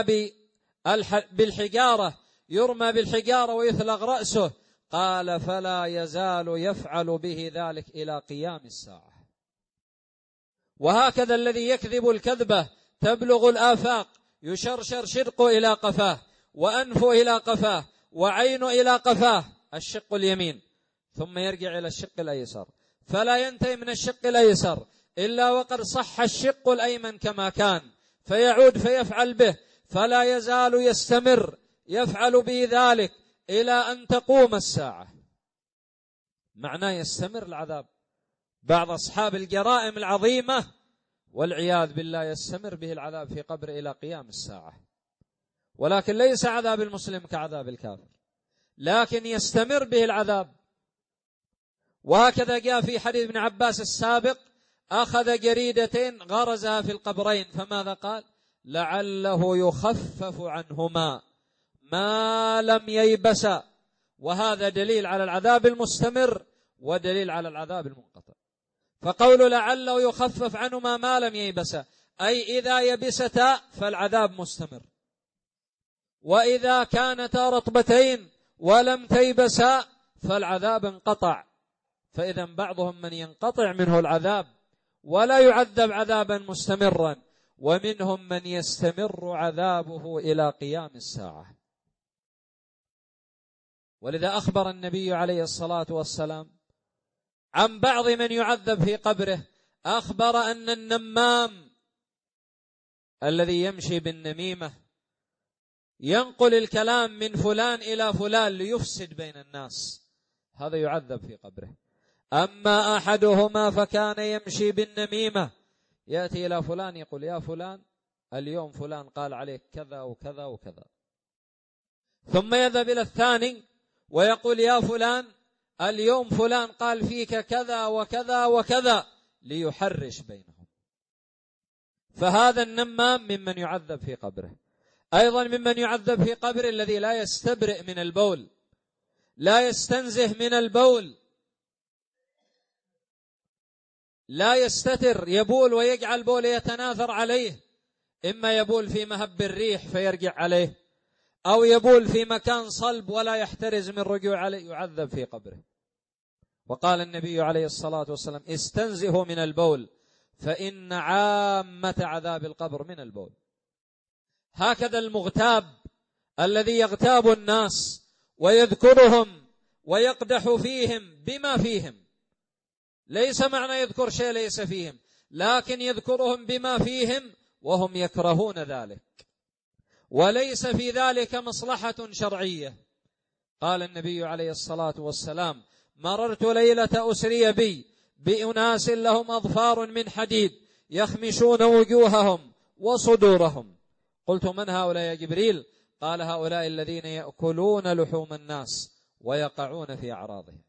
يرمى بالحجارة ويثلغ رأسه، قال فلا يزال يفعل به ذلك إلى قيام الساعة. وهكذا الذي يكذب الكذبة تبلغ الآفاق يشرشر شرقه إلى قفاه وأنفه إلى قفاه وعينه إلى قفاه الشق اليمين، ثم يرجع إلى الشق الأيسر، فلا ينتهي من الشق الأيسر إلا وقد صح الشق الأيمن كما كان، فيعود فيفعل به، فلا يزال يستمر يفعل به ذلك إلى أن تقوم الساعة. معناه يستمر العذاب. بعض أصحاب الجرائم العظيمة والعياذ بالله يستمر به العذاب في قبر إلى قيام الساعة، ولكن ليس عذاب المسلم كعذاب الكافر، لكن يستمر به العذاب. وهكذا جاء في حديث ابن عباس السابق: أخذ جريدتين غرزها في القبرين، فماذا قال؟ لعله يخفف عنهما ما لم ييبسا. وهذا دليل على العذاب المستمر ودليل على العذاب المنقطع. فقول لعله يخفف عنهما ما لم ييبسا أي إذا يبستا فالعذاب مستمر، وإذا كانتا رطبتين ولم تيبسا فالعذاب انقطع. فإذا بعضهم من ينقطع منه العذاب ولا يعذب عذابا مستمرا، ومنهم من يستمر عذابه إلى قيام الساعة. ولذا أخبر النبي عليه الصلاة والسلام عن بعض من يعذب في قبره، أخبر أن النمام الذي يمشي بالنميمة ينقل الكلام من فلان إلى فلان ليفسد بين الناس، هذا يعذب في قبره. أما أحدهما فكان يمشي بالنميمة، يأتي إلى فلان يقول: يا فلان اليوم فلان قال عليك كذا وكذا وكذا، ثم يذهب إلى الثاني ويقول: يا فلان اليوم فلان قال فيك كذا وكذا وكذا، ليحرش بينهم. فهذا النمام ممن يعذب في قبره. أيضا ممن يعذب في قبره الذي لا يستبرئ من البول، لا يستنزه من البول، لا يستتر، يبول ويجعل بول يتناثر عليه، إما يبول في مهب الريح فيرجع عليه، أو يبول في مكان صلب ولا يحترز من رجوع عليه، يعذب في قبره. وقال النبي عليه الصلاة والسلام: استنزهوا من البول فإن عامة عذاب القبر من البول. هكذا المغتاب الذي يغتاب الناس ويذكرهم ويقدح فيهم بما فيهم، ليس معنى يذكر شيء ليس فيهم، لكن يذكرهم بما فيهم وهم يكرهون ذلك، وليس في ذلك مصلحة شرعية. قال النبي عليه الصلاة والسلام: مررت ليلة أسري بي بأناس لهم أظفار من حديد يخمشون وجوههم وصدورهم. قلت من هؤلاء يا جبريل؟ قال هؤلاء الذين يأكلون لحوم الناس ويقعون في أعراضهم.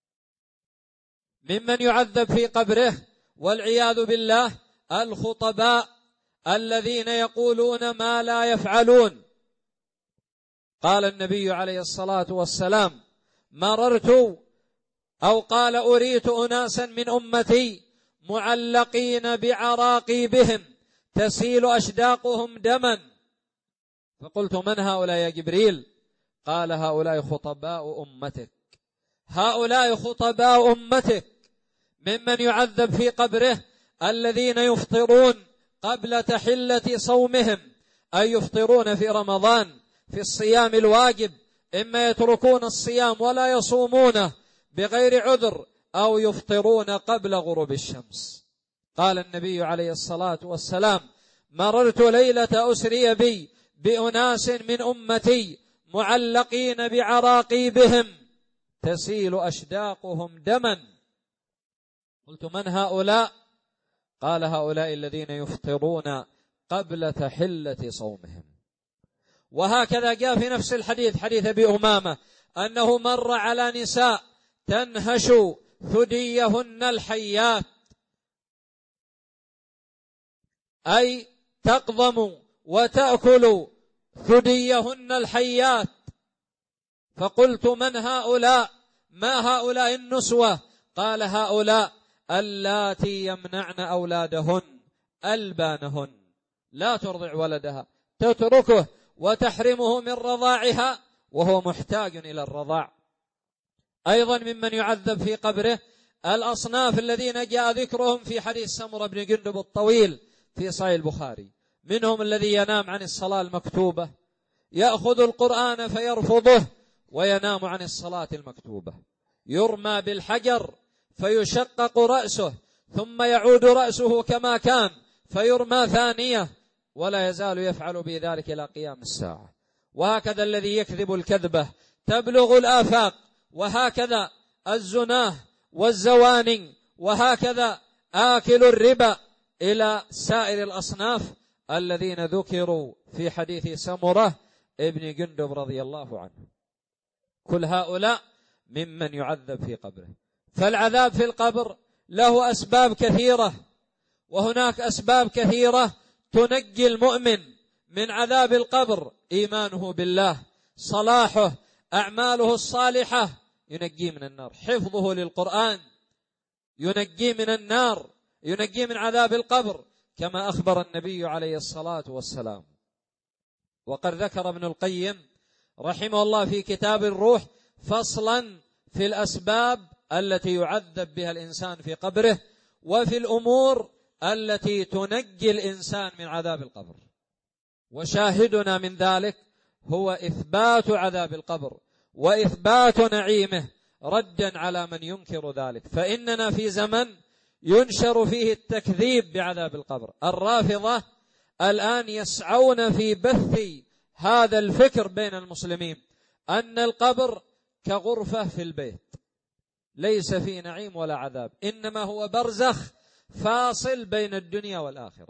ممن يعذب في قبره والعياذ بالله الخطباء الذين يقولون ما لا يفعلون. قال النبي عليه الصلاة والسلام: مررت أو قال أريت أناسا من أمتي معلقين بعراقيبهم تسيل أشداقهم دما. فقلت من هؤلاء يا جبريل؟ قال هؤلاء خطباء أمتك، هؤلاء خطباء أمتك. ممن يعذب في قبره الذين يفطرون قبل تحلة صومهم، أي يفطرون في رمضان في الصيام الواجب، إما يتركون الصيام ولا يصومونه بغير عذر، أو يفطرون قبل غروب الشمس. قال النبي عليه الصلاة والسلام: مررت ليلة أسري بي بأناس من أمتي معلقين بعراقيبهم تسيل أشداقهم دما. قلت من هؤلاء؟ قال هؤلاء الذين يفطرون قبل تحلة صومهم. وهكذا جاء في نفس الحديث، حديث أبي أمامة، أنه مر على نساء تنهش ثديهن الحيات، أي تقضم وتأكل ثديهن الحيات. فقلت من هؤلاء؟ ما هؤلاء النسوة؟ قال هؤلاء اللاتي يمنعن أولادهن ألبانهن، لا ترضع ولدها، تتركه وتحرمه من رضاعها وهو محتاج إلى الرضاع. أيضا ممن يعذب في قبره الأصناف الذين جاء ذكرهم في حديث سمرة بن جندب الطويل في صحيح البخاري. منهم الذي ينام عن الصلاة المكتوبة، يأخذ القرآن فيرفضه وينام عن الصلاة المكتوبة، يرمى بالحجر فيشقق رأسه ثم يعود رأسه كما كان فيرمى ثانية، ولا يزال يفعل بذلك إلى قيام الساعة. وهكذا الذي يكذب الكذبة تبلغ الآفاق، وهكذا الزناه والزواني، وهكذا آكل الربا، إلى سائر الأصناف الذين ذكروا في حديث سمرة ابن جندب رضي الله عنه. كل هؤلاء ممن يعذب في قبره. فالعذاب في القبر له أسباب كثيرة، وهناك أسباب كثيرة تنجي المؤمن من عذاب القبر: إيمانه بالله، صلاحه، أعماله الصالحة ينجيه من النار، حفظه للقرآن ينجيه من النار، ينجيه من عذاب القبر، كما أخبر النبي عليه الصلاة والسلام. وقد ذكر ابن القيم رحمه الله في كتاب الروح فصلا في الأسباب التي يعذب بها الإنسان في قبره، وفي الأمور التي تنجي الإنسان من عذاب القبر. وشاهدنا من ذلك هو إثبات عذاب القبر وإثبات نعيمه ردا على من ينكر ذلك. فإننا في زمن ينشر فيه التكذيب بعذاب القبر. الرافضة الآن يسعون في بث هذا الفكر بين المسلمين، أن القبر كغرفة في البيت ليس فيه نعيم ولا عذاب، إنما هو برزخ فاصل بين الدنيا والآخرة.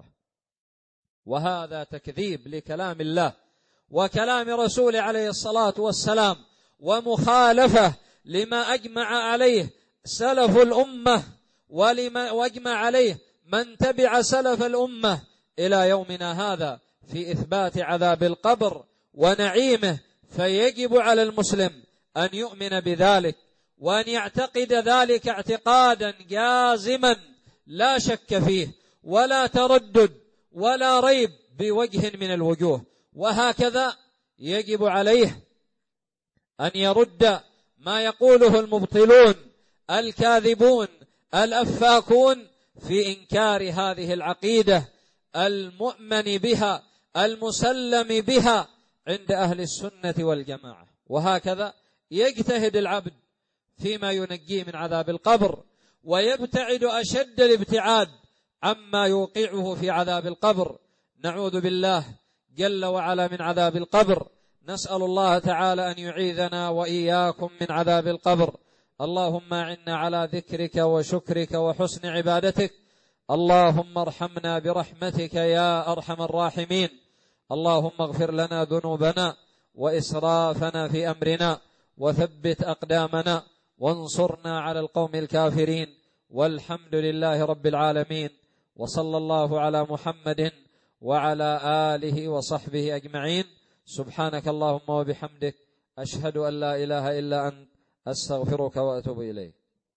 وهذا تكذيب لكلام الله وكلام رسوله عليه الصلاة والسلام، ومخالفة لما أجمع عليه سلف الأمة وأجمع عليه من تبع سلف الأمة إلى يومنا هذا في إثبات عذاب القبر ونعيمه. فيجب على المسلم أن يؤمن بذلك وأن يعتقد ذلك اعتقادا جازما لا شك فيه ولا تردد ولا ريب بوجه من الوجوه. وهكذا يجب عليه أن يرد ما يقوله المبطلون الكاذبون الأفاكون في إنكار هذه العقيدة المؤمن بها المسلم بها عند أهل السنة والجماعة. وهكذا يجتهد العبد فيما ينجيه من عذاب القبر، ويبتعد أشد الابتعاد عما يوقعه في عذاب القبر. نعوذ بالله جل وعلا من عذاب القبر. نسأل الله تعالى أن يعيذنا وإياكم من عذاب القبر. اللهم أعنا على ذكرك وشكرك وحسن عبادتك. اللهم ارحمنا برحمتك يا أرحم الراحمين. اللهم اغفر لنا ذنوبنا وإسرافنا في أمرنا وثبت أقدامنا وانصرنا على القوم الكافرين، والحمد لله رب العالمين. وصلى الله على محمد وعلى آله وصحبه أجمعين. سبحانك اللهم وبحمدك، أشهد أن لا إله إلا أنت، أستغفرك وأتوب إليك.